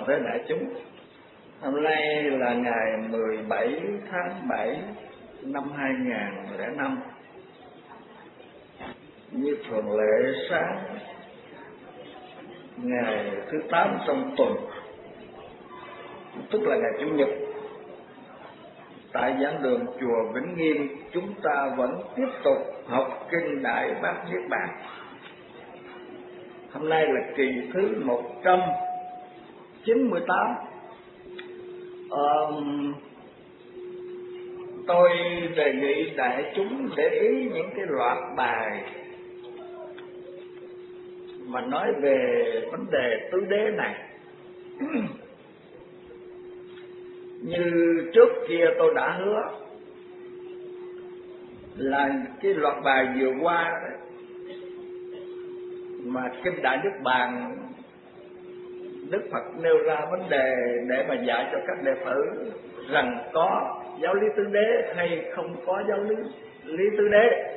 thể đại chúng. Hôm nay là ngày 17 tháng 7 năm 2005. Như thường lệ, sáng ngày thứ 8 trong tuần, tức là ngày Chủ nhật, tại giảng đường chùa Vĩnh Nghiêm, chúng ta vẫn tiếp tục học kinh Đại Bát Niết Bàn. Hôm nay là kỳ thứ 198. Tôi đề nghị đại chúng để ý những cái loạt bài mà nói về vấn đề tứ đế này. Như trước kia tôi đã hứa là cái loạt bài vừa qua đó, mà kinh Đại Niết Bàn Đức Phật nêu ra vấn đề để mà dạy cho các đệ tử rằng có giáo lý tứ đế hay không có giáo lý tứ đế,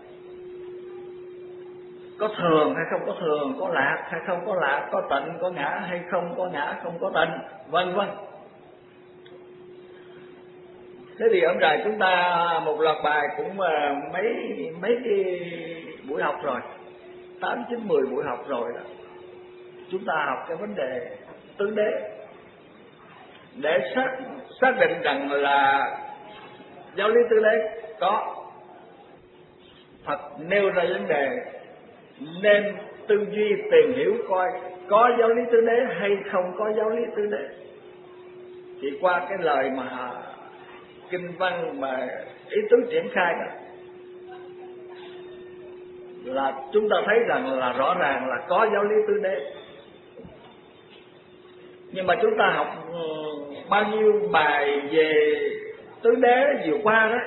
có thường hay không có thường, có lạc hay không có lạc, có tịnh có ngã hay không có ngã, không có tịnh, vân vân. Thế thì ở đây chúng ta một loạt bài cũng mấy cái buổi học rồi, 8, 9, 10 buổi học rồi đó. Chúng ta học cái vấn đề tứ đế để xác định rằng là giáo lý tứ đế có. Phật nêu ra vấn đề nên tư duy tìm hiểu coi có giáo lý tứ đế hay không có giáo lý tứ đế. Thì qua cái lời mà kinh văn mà ý tứ triển khai đó, là chúng ta thấy rằng là rõ ràng là có giáo lý tứ đế. Nhưng mà chúng ta học bao nhiêu bài về tứ đế vừa qua đó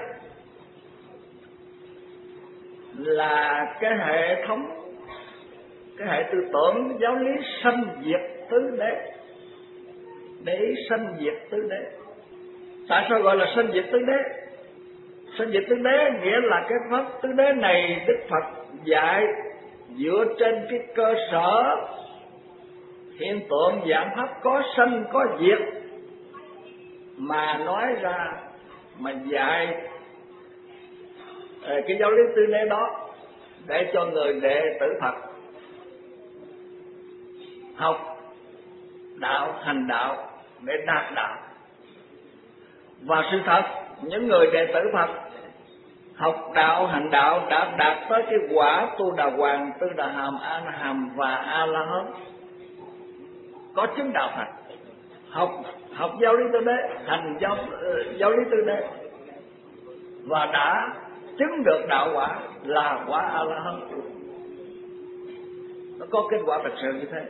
là cái hệ thống, cái hệ tư tưởng giáo lý sanh diệt tứ đế, để sanh diệt tứ đế. Tại sao gọi là sanh diệt tứ đế? Sanh diệt tứ đế nghĩa là cái pháp tứ đế này Đức Phật dạy dựa trên cái cơ sở hiện tượng dạng pháp có sanh có diệt mà nói ra, mà dạy cái giáo lý tứ đế đó để cho người đệ tử Phật học đạo, hành đạo để đạt đạo. Và sự thật, những người đệ tử Phật học đạo, hành đạo đã đạt tới cái quả Tu Đà Hoàng, Tư Đà Hàm, A Na Hàm và A La Hán, có chứng đạo thật. Học giáo lý tứ đế, hành giáo lý tứ đế và đã chứng được đạo quả là quả A La Hán. Nó có kết quả thật sự như thế.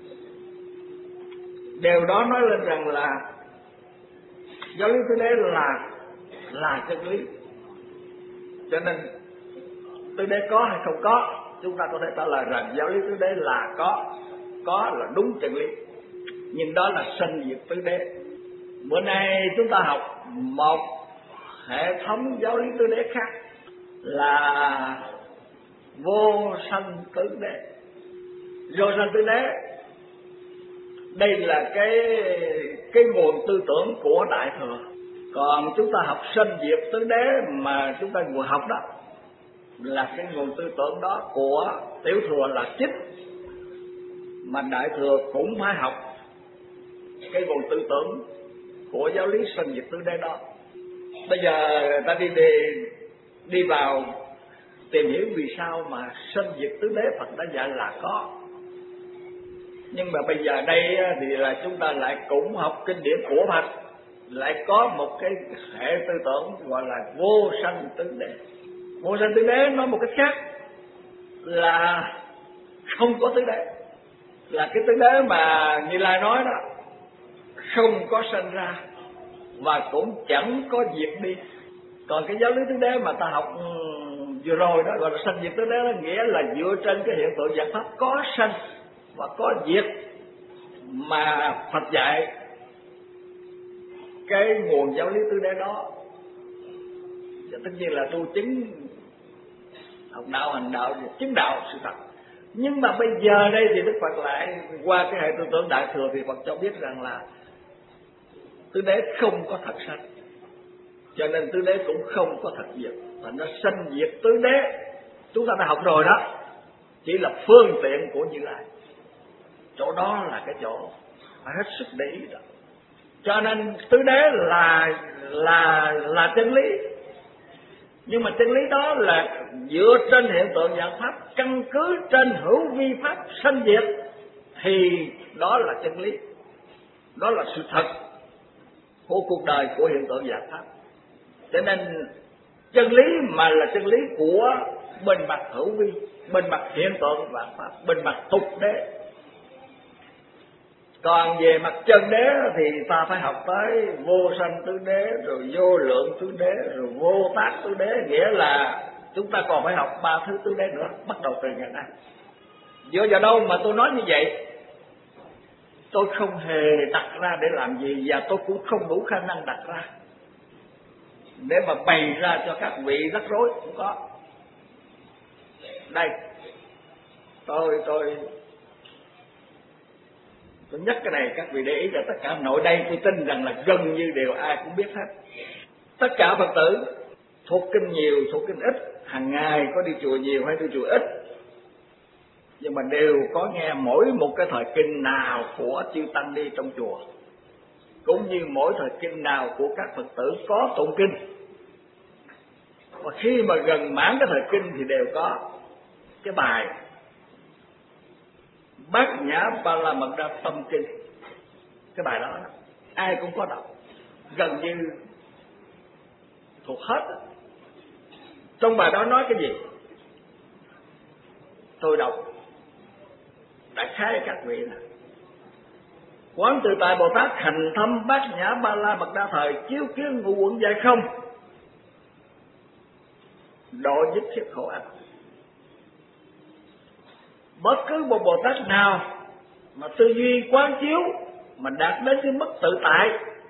Điều đó nói lên rằng là giáo lý tứ đế là chân lý. Cho nên tứ đế có hay không có, chúng ta có thể trả lời rằng giáo lý tứ đế là có là đúng chân lý. Nhưng đó là sanh diệt tứ đế. Bữa nay chúng ta học một hệ thống giáo lý tứ đế khác là vô sanh tứ đế. Vô sanh tứ đế, đây là cái nguồn tư tưởng của Đại Thừa. Còn chúng ta học sanh diệt tứ đế mà chúng ta vừa học đó là cái nguồn tư tưởng đó của Tiểu Thừa là chính, mà Đại Thừa cũng phải học cái nguồn tư tưởng của giáo lý sanh diệt tứ đế đó. Bây giờ ta đi vào tìm hiểu vì sao mà sanh diệt tứ đế Phật đã dạy là có. Nhưng mà bây giờ đây thì là chúng ta lại cũng học kinh điển của Phật, lại có một cái hệ tư tưởng gọi là vô sanh tứ đế. Vô sanh tứ đế nói một cách khác là không có tứ đế, là cái tứ đế mà Như Lai nói đó, không có sanh ra và cũng chẳng có diệt đi. Còn cái giáo lý tứ đế mà ta học vừa rồi đó gọi là sanh diệt tứ đế, đó nghĩa là dựa trên cái hiện tượng dạng pháp có sanh và có diệt mà Phật dạy cái nguồn giáo lý tứ đế đó. Và tất nhiên là tu chứng, học đạo, hành đạo, chứng đạo sự thật. Nhưng mà bây giờ đây thì Đức Phật lại qua cái hệ tư tưởng Đại Thừa thì Phật cho biết rằng là tứ đế không có thật sanh, cho nên tứ đế cũng không có thật diệt, và nó sanh diệt tứ đế chúng ta đã học rồi đó, chỉ là phương tiện của Như Lai. Chỗ đó là cái chỗ phải hết sức để ý đó. Cho nên tứ đế là chân lý, nhưng mà chân lý đó là dựa trên hiện tượng dạng pháp, căn cứ trên hữu vi pháp sanh diệt, thì đó là chân lý, đó là sự thật của cuộc đời của hiện tượng dạng pháp. Cho nên chân lý mà là chân lý của bên mặt hữu vi, bên mặt hiện tượng vạn pháp, bên mặt tục đế. Còn về mặt chân đế thì ta phải học tới vô sanh tứ đế, rồi vô lượng tứ đế, rồi vô tác tứ đế, nghĩa là chúng ta còn phải học 3 thứ tứ đế nữa, bắt đầu từ ngày nay. Dựa vào đâu mà tôi nói như vậy? Tôi không hề đặt ra để làm gì, và tôi cũng không đủ khả năng đặt ra để mà bày ra cho các vị rắc rối, cũng có. Đây, tôi nhắc cái này các vị để ý, là tất cả nội đây tôi tin rằng là gần như đều ai cũng biết hết. Tất cả Phật tử thuộc kinh nhiều, thuộc kinh ít, hàng ngày có đi chùa nhiều hay đi chùa ít, nhưng mà đều có nghe mỗi một cái thời kinh nào của chư tăng đi trong chùa, cũng như mỗi thời kinh nào của các Phật tử có tụng kinh. Và khi mà gần mãn cái thời kinh thì đều có cái bài Bát Nhã Ba La Mật Đa Tâm Kinh. Cái bài đó ai cũng có đọc, gần như thuộc hết. Trong bài đó nói cái gì? Tôi đọc đại khái các vị là: Quán Tự Tại Bồ Tát hành thâm Bát Nhã Ba La Mật Đa thời, chiếu kiến ngũ uẩn giải không, độ dứt thiết khổ ách. Bất cứ một Bồ Tát nào mà tư duy quán chiếu mà đạt đến cái mức tự tại,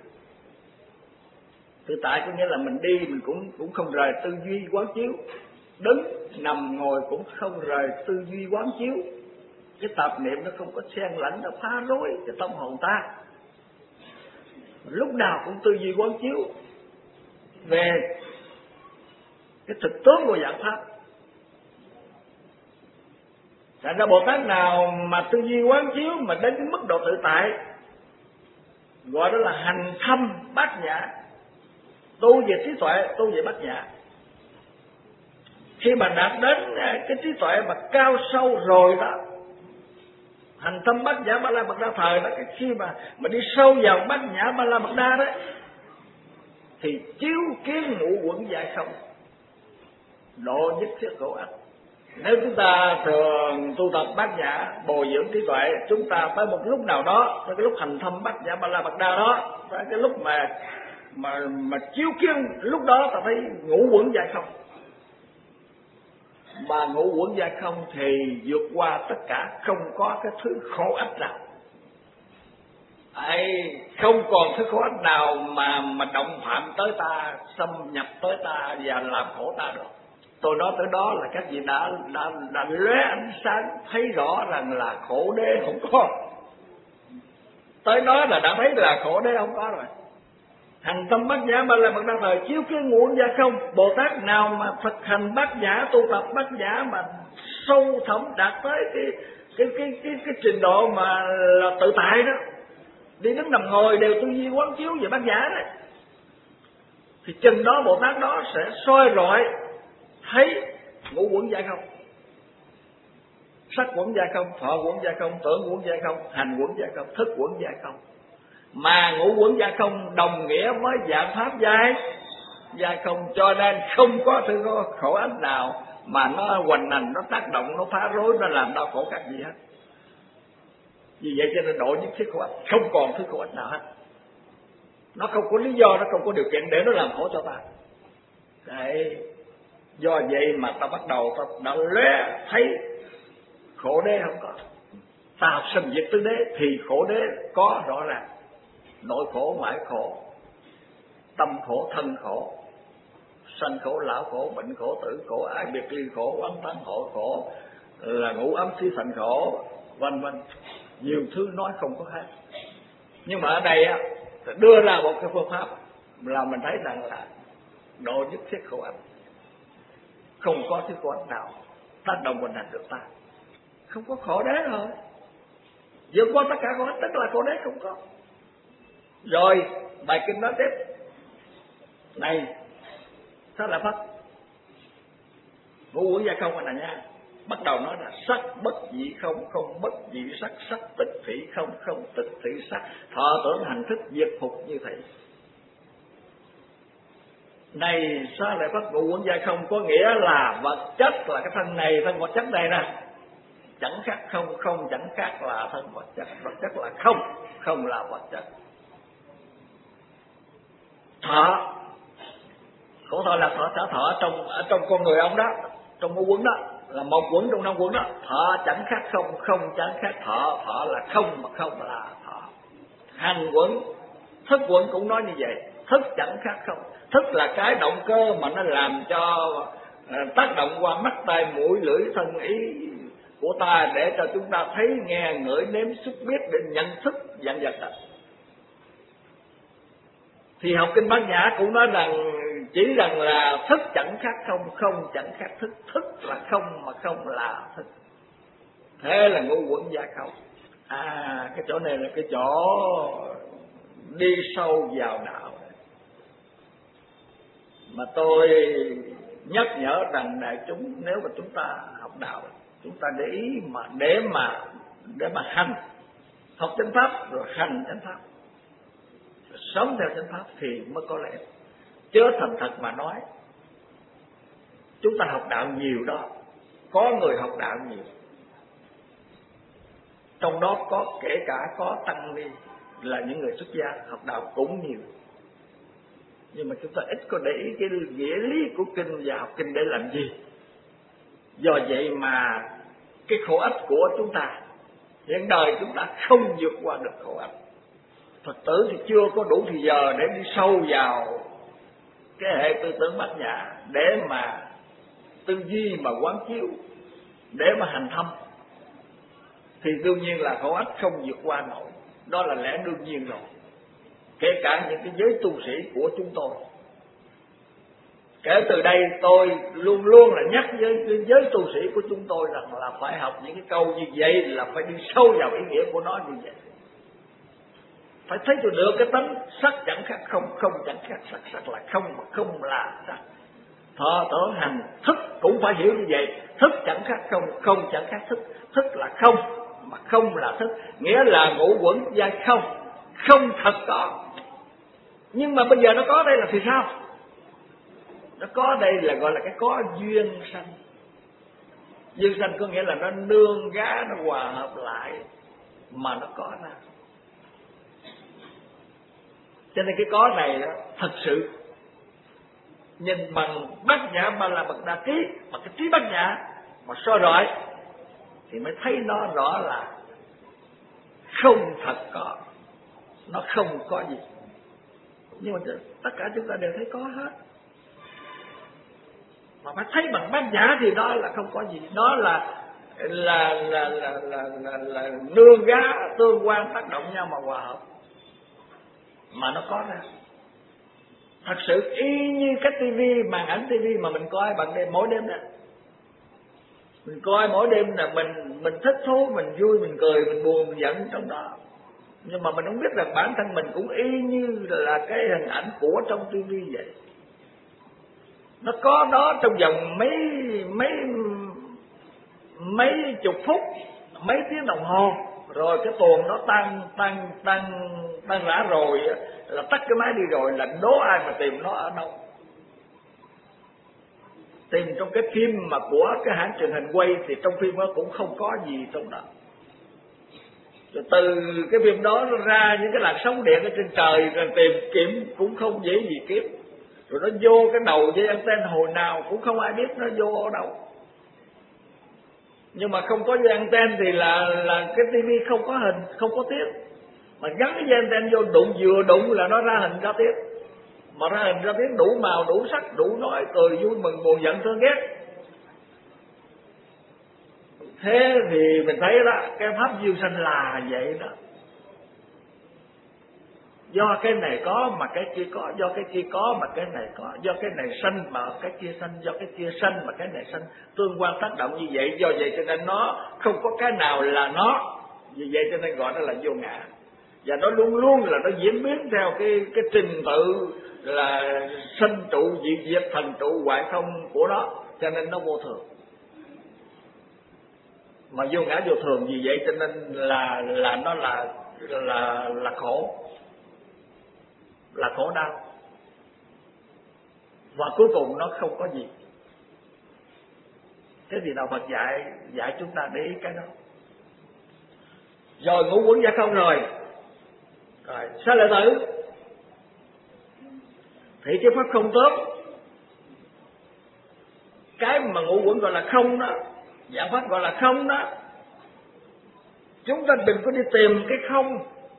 tự tại có nghĩa là mình đi mình cũng không rời tư duy quán chiếu, đứng nằm ngồi cũng không rời tư duy quán chiếu, cái tạp niệm nó không có xen lẫn, nó phá rối cái tâm hồn ta, lúc nào cũng tư duy quán chiếu về cái thực tướng của dạng pháp. Thành ra Bồ Tát nào mà tư duy quán chiếu mà đến cái mức độ tự tại, gọi đó là hành thâm bát nhã, tu về trí tuệ, tu về bát nhã. Khi mà đạt đến cái trí tuệ mà cao sâu rồi đó, hành thâm bát nhã Ba La Mật Đa thời đó, cái khi mà đi sâu vào bát nhã Ba La Mật Đa đó, thì chiếu kiến ngũ uẩn giải không, độ nhất thiết khổ ách. Nếu chúng ta thường tu tập bát nhã, bồi dưỡng trí tuệ, chúng ta tới một lúc nào đó, tới cái lúc hành thâm bát nhã Ba La Mật Đa đó, tới cái lúc mà chiếu kiến, lúc đó ta thấy ngũ uẩn giải không. Mà ngũ uẩn giải không thì vượt qua tất cả, không có cái thứ khổ ách nào. Không còn thứ khổ ách nào mà động phạm tới ta, xâm nhập tới ta và làm khổ ta được. Tôi nói tới đó là các vị đã lóe ánh sáng thấy rõ rằng là khổ đế không có. Tới đó là đã thấy là khổ đế không có rồi. Hành tâm bát nhã Ba La Mật Đa thời, chiếu kiến ngũ uẩn giải không. Bồ Tát nào mà thực hành bát nhã, tu tập bát nhã mà sâu thẳm đạt tới cái trình độ mà là tự tại đó, đi đứng nằm ngồi đều tư duy quán chiếu về bát nhã đấy, thì chừng đó Bồ Tát đó sẽ soi rọi thấy ngũ uẩn giải không, sắc uẩn giải không, thọ uẩn giải không, tưởng uẩn giải không, hành uẩn giải không, thức uẩn giải không. Mà ngũ uẩn giải không đồng nghĩa với dạng pháp giải không, cho nên không có thứ khổ ách nào mà nó hoành hành, nó tác động, nó phá rối, nó làm đau khổ các gì hết. Vì vậy cho nên độ nhất thiết khổ ách, không còn thứ khổ ách nào hết. Nó không có lý do, nó không có điều kiện để nó làm khổ cho ta. Đấy, do vậy mà ta bắt đầu ta đã lóe thấy khổ đế không có. Ta học sinh diệt tứ đế thì khổ đế có rõ ràng. Nội khổ, ngoại khổ, tâm khổ, thân khổ, sanh khổ, lão khổ, bệnh khổ, tử khổ, ái biệt ly khổ, oán tán hội khổ, là ngũ ấm xí thành khổ, vân vân, nhiều thứ nói không có hết. Nhưng mà ở đây á, đưa ra một cái phương pháp là mình thấy rằng là độ nhất thiết khổ ách, không có thứ khổ ách nào tác động vào hành được ta, không có khổ đế rồi, vượt qua tất cả khổ ách tức là khổ đế không có. Rồi bài kinh nói tiếp này, sao là Phật ngũ uẩn gia không anh nha. Bắt đầu nói là sắc bất dị không, không bất dị sắc, sắc tịch thị không, không tịch thị sắc, thọ tưởng hành thức diệt phục như thế. Này sao lại Phật ngũ uẩn gia không, có nghĩa là vật chất là cái thân này, thân vật chất này nè, chẳng khác không, không chẳng khác là thân vật chất là không, không là vật chất. Thọ, khổ thọ là thọ, thọ ở trong con người ông đó, trong ngũ uẩn đó, là một quẩn trong 5 quẩn đó. Thọ chẳng khác không, không chẳng khác thọ, thọ là không mà không là thọ. Hành quẩn, thức quẩn cũng nói như vậy, thức chẳng khác không. Thức là cái động cơ mà nó làm cho tác động qua mắt, tai, mũi, lưỡi, thân, ý của ta để cho chúng ta thấy, nghe, ngửi, nếm, xúc, biết để nhận thức vạn vật đó. Thì học kinh Bát Nhã cũng nói rằng chỉ rằng là thức chẳng khác không, không chẳng khác thức, thức là không mà không là thức. Thế là ngũ uẩn gia không. Cái chỗ này là cái chỗ đi sâu vào đạo. Mà tôi nhắc nhở rằng đại chúng, nếu mà chúng ta học đạo, chúng ta để ý mà để mà hành, học chánh pháp rồi hành chánh pháp, sống theo chánh pháp thì mới có lẽ. Chứ thành thật mà nói, chúng ta học đạo nhiều đó, có người học đạo nhiều, trong đó có kể cả có tăng ni là những người xuất gia học đạo cũng nhiều. Nhưng mà chúng ta ít có để ý cái nghĩa lý của kinh và học kinh để làm gì. Do vậy mà cái khổ ách của chúng ta, hiện đời chúng ta không vượt qua được khổ ách. Phật tử thì chưa có đủ thời giờ để đi sâu vào cái hệ tư tưởng Bát Nhã để mà tư duy mà quán chiếu, để mà hành thâm, thì đương nhiên là khổ ách không vượt qua nổi. Đó là lẽ đương nhiên rồi. Kể cả những cái giới tu sĩ của chúng tôi, kể từ đây tôi luôn luôn là nhắc với giới tu sĩ của chúng tôi rằng là phải học những cái câu như vậy, là phải đi sâu vào ý nghĩa của nó như vậy. Phải thấy cho được cái tánh sắc chẳng khác không, không chẳng khác sắc, sắc là không mà không là sắc. Thọ tưởng hành thức cũng phải hiểu như vậy, thức chẳng khác không, không chẳng khác thức, thức là không mà không là thức, nghĩa là ngũ uẩn gia không, không thật có. Nhưng mà bây giờ nó có đây là thì sao? Nó có đây là gọi là cái có duyên sanh. Duyên sanh có nghĩa là nó nương gá, nó hòa hợp lại mà nó có ra. Cho nên cái có này đó, thật sự nhìn bằng Bát Nhã mà là bậc đa trí, bằng cái trí Bát Nhã mà soi rọi thì mới thấy nó rõ là không thật có, nó không có gì. Nhưng mà tất cả chúng ta đều thấy có hết. Mà phải thấy bằng Bát Nhã thì đó là không có gì, đó là nương gá tương quan tác động nhau mà hòa hợp mà nó có ra. Thật sự y như cái tivi, màn ảnh tivi mà mình coi bằng đêm, mỗi đêm đó, mình coi mỗi đêm là mình thích thú, mình vui, mình cười, mình buồn, mình giận trong đó. Nhưng mà mình không biết rằng bản thân mình cũng y như là cái hình ảnh của trong tivi vậy. Nó có đó trong vòng mấy chục phút, mấy tiếng đồng hồ, rồi cái tuồng nó tan rã rồi là tắt cái máy đi rồi, là đố ai mà tìm nó ở đâu. Tìm trong cái phim mà của cái hãng truyền hình quay thì trong phim đó cũng không có gì trong đó. Rồi từ cái phim đó nó ra những cái làn sóng điện ở trên trời, rồi tìm kiếm cũng không dễ gì kiếm. Rồi nó vô cái đầu dây anten hồi nào cũng không ai biết nó vô ở đâu. Nhưng mà không có dây anten thì là cái tivi không có hình, không có tiếng. Mà gắn cái dây anten vô đụng, vừa đụng là nó ra hình ra tiếng. Mà ra hình ra tiếng đủ màu, đủ sắc, đủ nói, cười, vui, mừng, buồn, giận, thương, ghét. Thế thì mình thấy đó, cái pháp duyên sanh là vậy đó. Do cái này có mà cái kia có, do cái kia có mà cái này có, do cái này sanh mà cái kia sanh, do cái kia sanh mà cái này sanh, tương quan tác động như vậy. Do vậy cho nên nó không có cái nào là nó, vì vậy cho nên gọi nó là vô ngã. Và nó luôn luôn là nó diễn biến theo cái trình tự là sanh trụ, diệt diệt, thành trụ, hoại không của nó, cho nên nó vô thường. Mà vô ngã vô thường, vì vậy cho nên là nó là khổ, là khổ đau, và cuối cùng nó không có gì. Thế thì đạo Phật dạy chúng ta để ý cái đó. Rồi ngũ uẩn giải không rồi sao lại tử? Thì cái pháp không tốt, cái mà ngũ uẩn gọi là không đó, dạng pháp gọi là không đó. Chúng ta đừng có đi tìm cái không.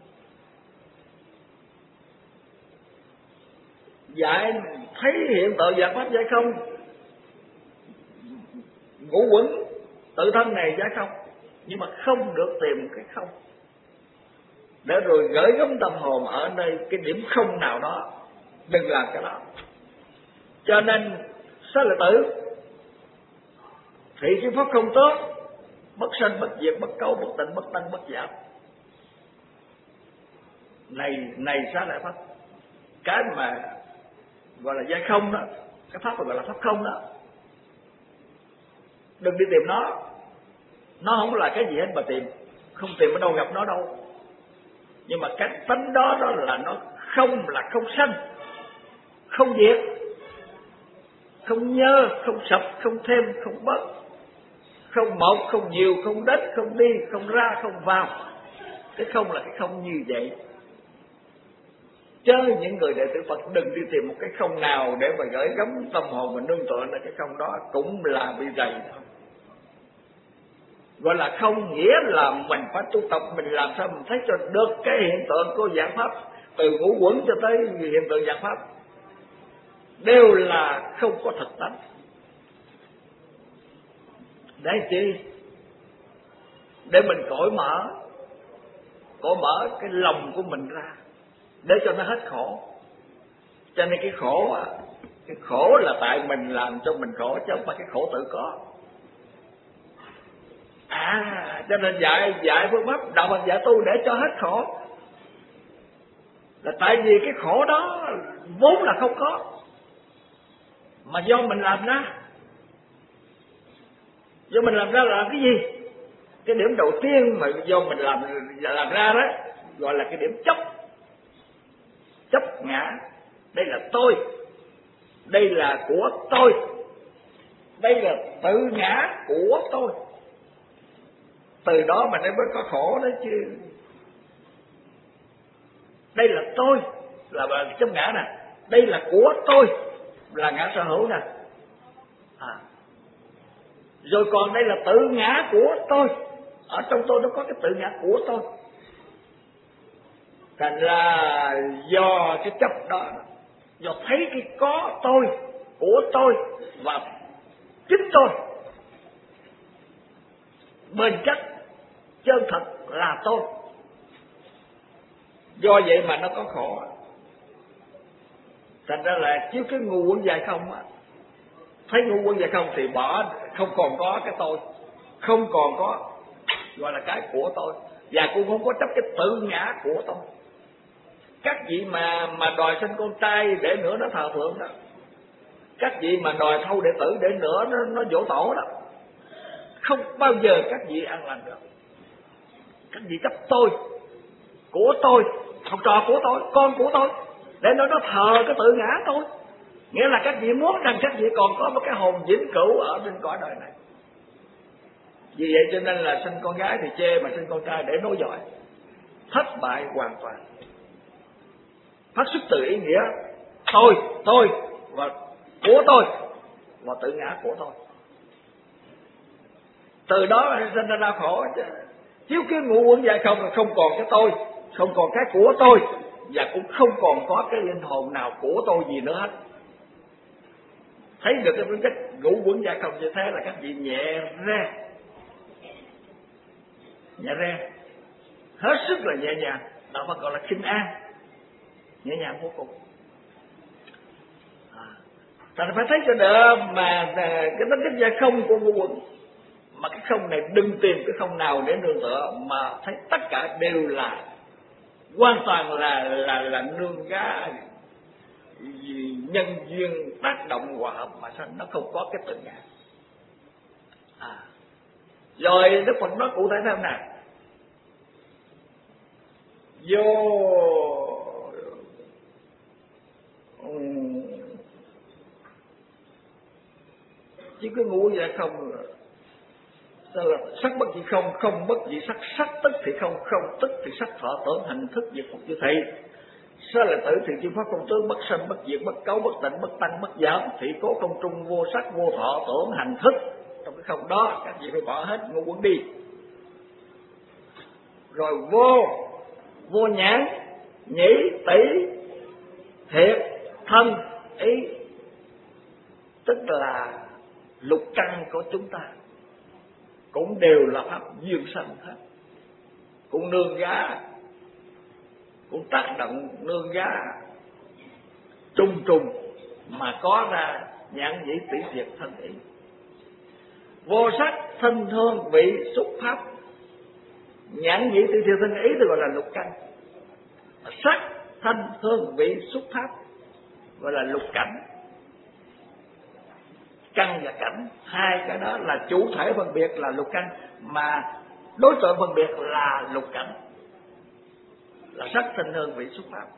Dạy thấy hiện tượng dạng pháp giải không, ngũ uẩn tự thân này giải không, nhưng mà không được tìm cái không, để rồi gửi gắm tâm hồn ở nơi cái điểm không nào đó. Đừng làm cái đó. Cho nên sao là tử? Thì cái pháp không tốt, bất sanh bất diệt, bất cấu bất tịnh, bất tăng bất giảm. Này sao lại pháp? Cái mà gọi là giải không đó, cái pháp gọi là pháp không đó, đừng đi tìm nó. Nó không là cái gì hết mà tìm, không tìm ở đâu gặp nó đâu. Nhưng mà cái tánh đó là nó không, là không sanh, không diệt, không nhơ, không sập, không thêm, không bớt, không một, không nhiều, không đất, không đi, không ra, không vào. Cái không là cái không như vậy. Chớ những người đệ tử Phật đừng đi tìm một cái không nào để mà gửi gắm tâm hồn mình nương tựa, là cái không đó cũng là bị rầy thôi. Gọi là không nghĩa là mình phải tu tập, mình làm sao mình thấy cho được cái hiện tượng của dạng pháp, từ ngũ uẩn cho tới hiện tượng dạng pháp, đều là không có thực tánh. Để chi? Để mình cởi mở cái lòng của mình ra, để cho nó hết khổ. Cho nên cái khổ là tại mình làm cho mình khổ, chứ không phải cái khổ tự có. Cho nên dạy phương pháp đạo Phật dạy tu để cho hết khổ, là tại vì cái khổ đó vốn là không có, mà do mình làm ra. Do mình làm ra là cái gì? Cái điểm đầu tiên mà do mình làm ra đó gọi là cái điểm chấp ngã. Đây là tôi, đây là của tôi, đây là tự ngã của tôi. Từ đó mà nó mới có khổ đó chứ. Đây là tôi, là chấp ngã nè. Đây là của tôi, là ngã sở hữu nè. Rồi còn đây là tự ngã của tôi. Ở trong tôi nó có cái tự ngã của tôi. Thành ra do cái chấp đó, do thấy cái có tôi, của tôi và chính tôi, bền chắc chân thật là tôi, do vậy mà nó có khổ. Thành ra là chiếu cái ngu uẩn dài không á, thấy ngu uẩn dài không thì bỏ, không còn có cái tôi, không còn có gọi là cái của tôi, và cũng không có chấp cái tự ngã của tôi. Các vị mà đòi sinh con trai để nữa nó thờ phượng đó, các vị mà đòi thâu đệ tử để nữa nó dỗ tổ đó, không bao giờ các vị an lành được. Các vị chấp tôi, của tôi, học trò của tôi, con của tôi, để nó thờ cái tự ngã tôi. Nghĩa là các vị muốn rằng các vị còn có một cái hồn vĩnh cửu ở trên cõi đời này. Vì vậy cho nên là sinh con gái thì chê, mà sinh con trai để nối dõi, thất bại hoàn toàn. Phát xuất từ ý nghĩa tôi và của tôi và tự ngã của tôi. Từ đó sinh ra đau khổ chứ. Chiếu cái ngũ uẩn dài không là không còn cái tôi, không còn cái của tôi, và cũng không còn có cái linh hồn nào của tôi gì nữa hết. Thấy được cái tính chất ngũ uẩn dài không như thế là các vị nhẹ ra, nhẹ re, hết sức là nhẹ nhàng, đó phải gọi là khinh an, nhẹ nhàng vô cùng. Ta phải thấy cho đỡ mà cái tính cách gia không của ngũ uẩn, mà cái không này đừng tìm cái không nào để nương tựa, mà thấy tất cả đều là hoàn toàn là nương gá nhân duyên tác động hòa hợp mà sao nó không có cái tự ngã. Rồi Đức Phật nói cụ thể thế nào? Vô chỉ có ngũ dạ không, sao là sắc bất dị không, không bất dị sắc, sắc tức thì không, không tức thì sắc, thọ tưởng hành thức diệt phục như thị. Sao là tử thì chư pháp không tướng, bất sanh bất diệt, bất cấu bất tịnh, bất tăng bất giảm, thị cố không trung, vô sắc vô thọ tưởng hành thức. Trong cái không đó các vị phải bỏ hết ngũ uẩn đi. Rồi vô nhãn, nhĩ, tỷ, thiệt, thân, ý, tức là lục căn của chúng ta cũng đều là pháp duyên sanh hết, cũng nương gá, cũng tác động nương gá trùng mà có ra nhãn nhĩ tỷ thiệt thân ý. Vô sắc thân hương vị xúc pháp, nhãn nhĩ tỷ thiệt thân ý thì gọi là lục căn. Sắc thân hương vị xúc pháp gọi là lục cảnh. Căn và cảnh, hai cái đó là chủ thể phân biệt là lục căn, mà đối tượng phân biệt là lục cảnh, là sắc thanh hương vị xúc pháp.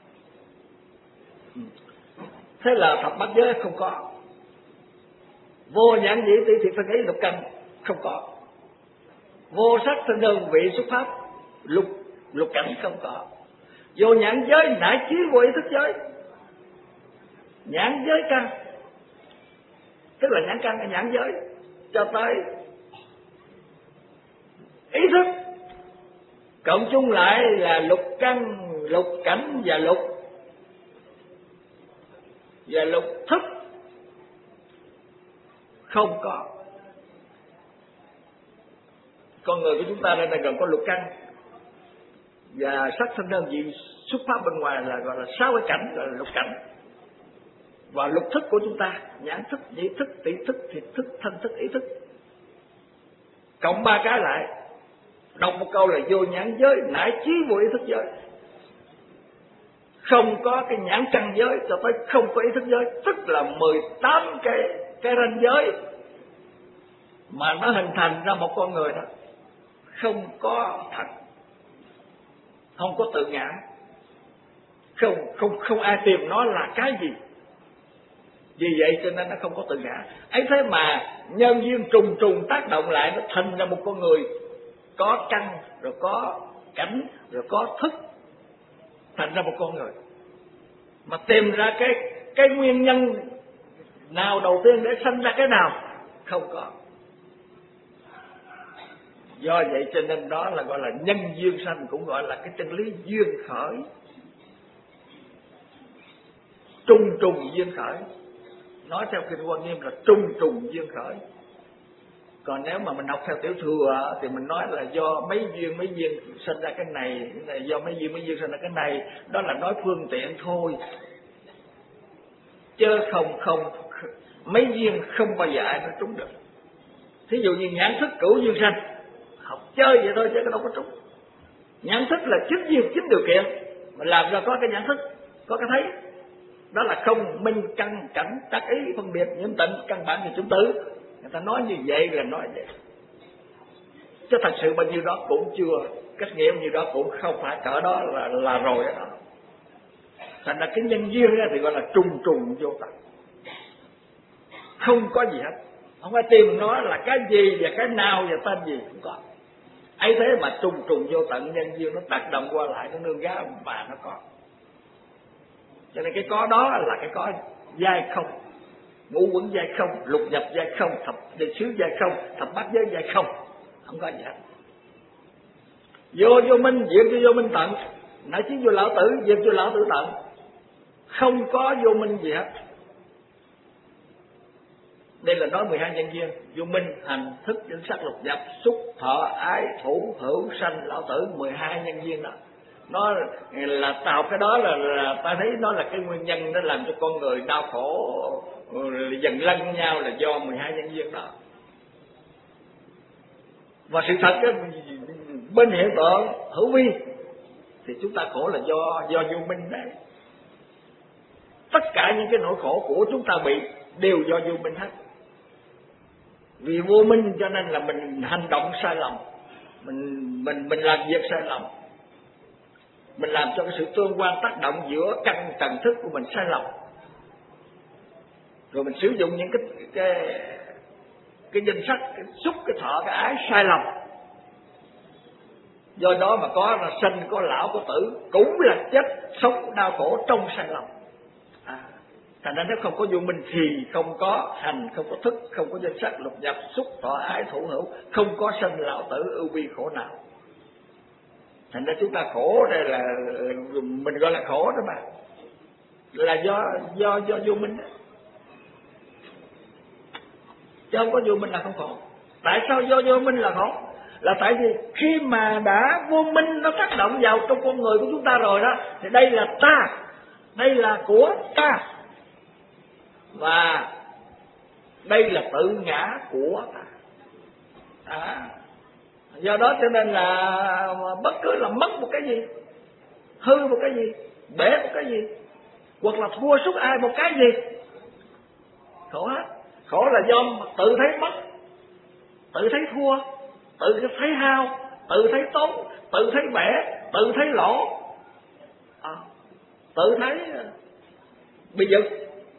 Thế là thập bát giới không có. Vô nhãn nhĩ tỷ thiệt thân ý lục căn không có. Vô sắc thanh hương vị xúc pháp lục cảnh không có. Vô nhãn giới nải chí vô ý thức giới, nhãn giới căn, tức là nhãn căn, nhãn giới cho tới ý thức, cộng chung lại là lục căn, lục cảnh và lục thức không có. Con người của chúng ta đây là gần có lục căn và sắc thanh hương vị xuất phát bên ngoài là gọi là 6 cái cảnh, gọi là lục cảnh. Và lục thức của chúng ta, nhãn thức, nhĩ thức, tỷ thức, thiệt thức, thân thức, ý thức, cộng 3 cái lại, đọc một câu là vô nhãn giới nải chí vô ý thức giới. Không có cái nhãn căn giới cho tới không có ý thức giới, tức là 18 cái ranh giới mà nó hình thành ra một con người đó. Không có thật, không có tự ngã, không ai tìm nó là cái gì. Vì vậy cho nên nó không có tự ngã. Ấy thế mà nhân duyên trùng tác động lại, nó thành ra một con người có căn, rồi có cảnh, rồi có thức, thành ra một con người. Mà tìm ra cái nguyên nhân nào đầu tiên để sanh ra cái nào không có. Do vậy cho nên đó là gọi là nhân duyên sanh, cũng gọi là cái chân lý duyên khởi. Trùng duyên khởi, nói theo kinh Quan Nghiêm là trùng duyên khởi. Còn nếu mà mình học theo tiểu thừa thì mình nói là do mấy duyên sinh ra cái này, do mấy duyên sinh ra cái này, đó là nói phương tiện thôi, chứ không mấy duyên không bao giờ ai nó trúng được. Thí dụ như nhãn thức cửu duyên sanh, học chơi vậy thôi chứ nó đâu có trúng. Nhãn thức là chính duyên, chính điều kiện mà làm ra có cái nhãn thức, có cái thấy. Đó là không minh căn cảnh tác ý phân biệt nhiễm tịnh, căn bản thì chúng tử. Người ta nói như vậy là nói vậy, chứ thật sự bao nhiêu đó cũng chưa, cách nghiệm như đó cũng không phải cỡ đó là rồi đó. Thành ra cái nhân duyên thì gọi là trùng vô tận, không có gì hết, không phải tìm nó là cái gì và cái nào và tên gì không có. Ấy thế mà trùng vô tận, nhân duyên nó tác động qua lại, nó nương gá mà nó có. Cho nên cái có đó là cái có giai không, ngũ uẩn giai không, lục nhập giai không, thập địa xứ giai không, thập bát giới giai không, không có gì hết. Vô minh diệt vô minh tận, nãy chí vô lão tử diệt vô lão tử tận, không có vô minh gì hết. Đây là nói 12 nhân duyên: vô minh, hành, thức, danh sắc, lục nhập, xúc, thọ, ái, thủ, hữu, sanh, lão tử. 12 nhân duyên đó, nó là tạo cái đó là ta thấy nó là cái nguyên nhân nó làm cho con người đau khổ, dần lân nhau là do 12 nhân duyên đó. Và sự thật cái bên hiện tượng hữu vi thì chúng ta khổ là do vô minh đấy. Tất cả những cái nỗi khổ của chúng ta bị đều do vô minh hết. Vì vô minh cho nên là mình hành động sai lầm, mình làm việc sai lầm, mình làm cho cái sự tương quan tác động giữa căn trần thức của mình sai lầm, rồi mình sử dụng những cái danh sắc, cái xúc, cái thọ, cái ái sai lầm. Do đó mà có là sanh, có lão, có tử, cũng là chết sống đau khổ trong sai lầm. Thành ra nếu không có vô minh thì không có hành, không có thức, không có danh sắc, lục nhập, xúc, thọ, ái, thủ, hữu, không có sanh, lão, tử, ưu vi, khổ nào. Thành ra chúng ta khổ đây là mình gọi là khổ đó mà, là do vô minh đó. Chứ không có vô minh là không khổ. Tại sao do vô minh là khổ? Là tại vì khi mà đã vô minh nó tác động vào trong con người của chúng ta rồi đó, thì đây là ta, đây là của ta, và đây là tự ngã của ta. Do đó cho nên là bất cứ là mất một cái gì, hư một cái gì, bể một cái gì, hoặc là thua sút ai một cái gì, khổ hết. Khổ là do tự thấy mất, tự thấy thua, tự thấy hao, tự thấy tốn, tự thấy bể, tự thấy lỗ, tự thấy bị giật.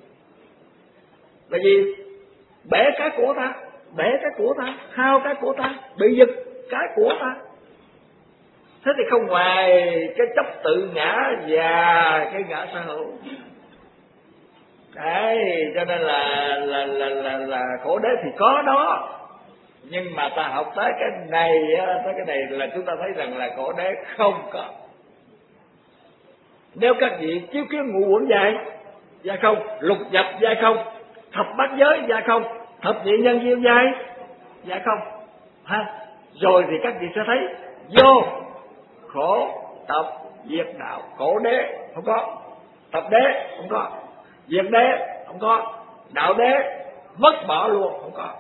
Là gì? Bể cái của ta, bể cái của ta, hao cái của ta, bị giật cái của ta. Thế thì không ngoài cái chấp tự ngã và cái ngã sở hữu. Đấy, cho nên là khổ đế thì có đó. Nhưng mà ta học tới cái này là chúng ta thấy rằng là khổ đế không có. Nếu các vị chiếu kiến ngũ uẩn dạy không, lục nhập dạy không, thập bát giới dạy không, thập nhị nhân duyên dạy không ha, rồi thì các vị sẽ thấy vô khổ tập diệt đạo. Khổ đế không có, tập đế không có, diệt đế không có, đạo đế vứt bỏ luôn không có.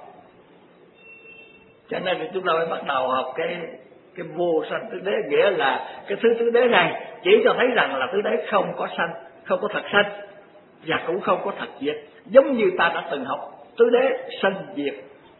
Cho nên chúng ta phải bắt đầu học cái vô sanh tứ đế, nghĩa là cái thứ tứ đế này chỉ cho thấy rằng là tứ đế không có sanh, không có thật sanh và cũng không có thật diệt. Giống như ta đã từng học tứ đế sanh diệt,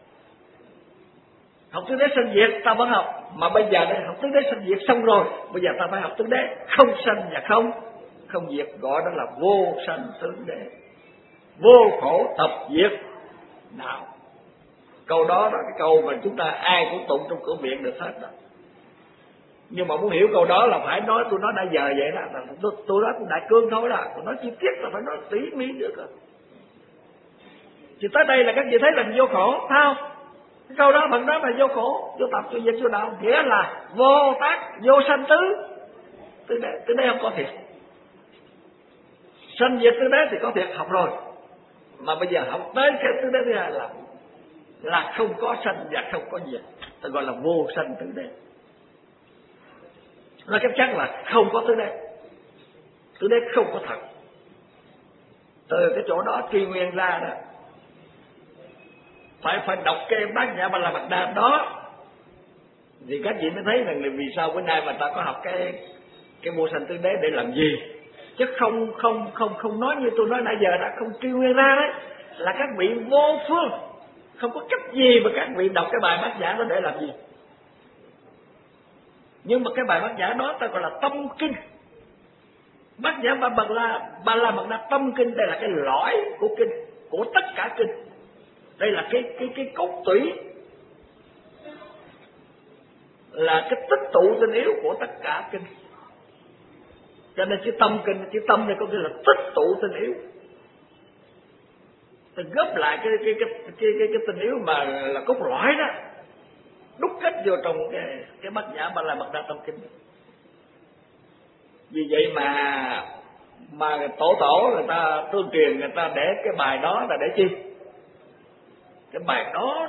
học tứ đế sanh diệt ta vẫn học, mà bây giờ đây học tứ đế sanh diệt xong rồi, bây giờ ta phải học tứ đế không sanh và không diệt, gọi đó là vô sanh tứ đế, vô khổ tập diệt đạo. Câu đó là cái câu mà chúng ta ai cũng tụng trong cửa miệng được hết đó. Nhưng mà muốn hiểu câu đó là phải nói, tôi nói đã giờ vậy đó, tôi nói cũng đại cương thôi đó, tôi nói chi tiết là phải nói tỉ mỉ được rồi. Thì tới đây là các vị thấy là vô khổ, phải không? Cái câu đó phần đó là vô khổ, vô tập, vô diệt, vô đạo, nghĩa là vô tác, vô sanh tứ. Từ đây không có thiệt. Sanh diệt tứ đế thì có thiệt học rồi. Mà bây giờ học tới cái tứ đế thứ hai là không có sanh và không có diệt, ta gọi là vô sanh tứ đế. Nó chắc chắn là không có tứ đế không có thật. Từ cái chỗ đó truy nguyên ra đó, phải đọc cái Bát Nhã Ba La Mật Đa đó thì các vị mới thấy rằng là vì sao bữa nay mà ta có học cái vô sanh tứ đế để làm gì, chứ không nói như tôi nói nãy giờ đã, không truy nguyên ra đấy, là các vị vô phương, không có cách gì mà các vị đọc cái bài Bát Nhã đó để làm gì. Nhưng mà cái bài Bát Nhã đó ta gọi là tâm kinh. Bát Nhã Ba La Mật Đa tâm kinh, đây là cái lõi của kinh, của tất cả kinh. Đây là cái cốt tủy, là cái tích tụ tinh yếu của tất cả kinh. Cho nên chữ tâm kinh, chữ tâm này có nghĩa là tích tụ tinh yếu, ta góp lại cái tình yếu mà là cốt lõi đó, đúc kết vô trong cái Bát Nhã Ba La Mật Đa tâm kinh. Vì vậy mà tổ người ta tương truyền, người ta để cái bài đó là để chi? Cái bài đó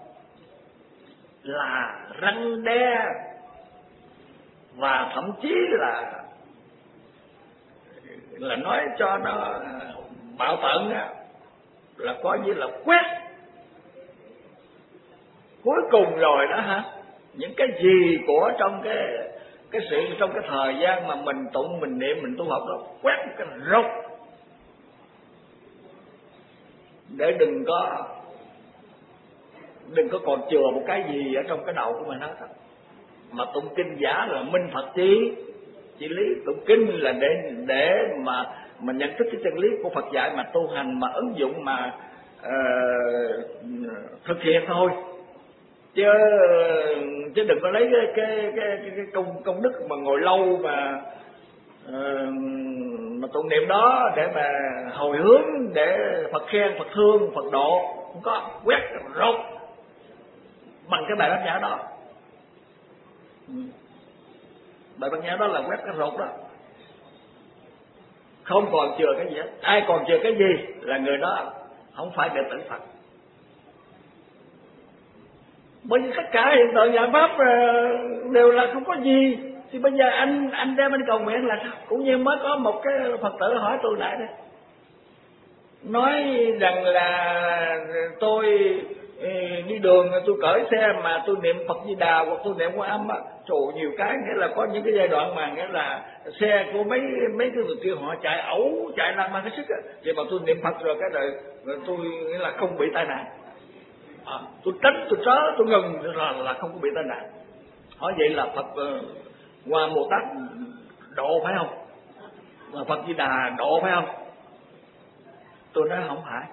là răn đe và thậm chí là nói cho nó bạo tận là coi như là quét. Cuối cùng rồi đó hả, những cái gì của trong cái sự trong cái thời gian mà mình tụng mình niệm mình tu học đó, quét một cái rốc để đừng có còn chừa một cái gì ở trong cái đầu của mình hết. Mà tụng kinh giả là minh Phật chỉ lý, tụng kinh là để mà nhận thức cái chân lý của Phật dạy mà tu hành, mà ứng dụng, mà thực hiện thôi, chứ đừng có lấy cái công đức mà ngồi lâu mà tụng niệm đó để mà hồi hướng, để Phật khen, Phật thương, Phật độ. Không có, quét rốt bằng cái bài bát nhã đó. Bài bát nhã đó là quét cái rốt đó, không còn chừa cái gì hết. Ai còn chừa cái gì là người đó không phải đệ tử Phật. Bởi vì tất cả hiện tượng giải pháp đều là không có gì. Thì bây giờ anh đem anh cầu nguyện là sao? Cũng như mới có một cái Phật tử hỏi tôi lại đây, nói rằng là tôi đi đường tôi cởi xe mà tôi niệm Phật Di Đà hoặc tôi niệm Quan Âm á, trời, nhiều cái nghĩa là có những cái giai đoạn mà nghĩa là xe của mấy cái người kia họ chạy ẩu, chạy lan man cái sức á, vậy mà tôi niệm Phật rồi cái rồi tôi nghĩa là không bị tai nạn. Tôi tránh, tôi trớ, tôi ngừng là không có bị tai nạn. Hỏi vậy là Phật Quan Bồ Tát độ phải không? Mà Phật Di Đà độ phải không? Tôi nói không phải.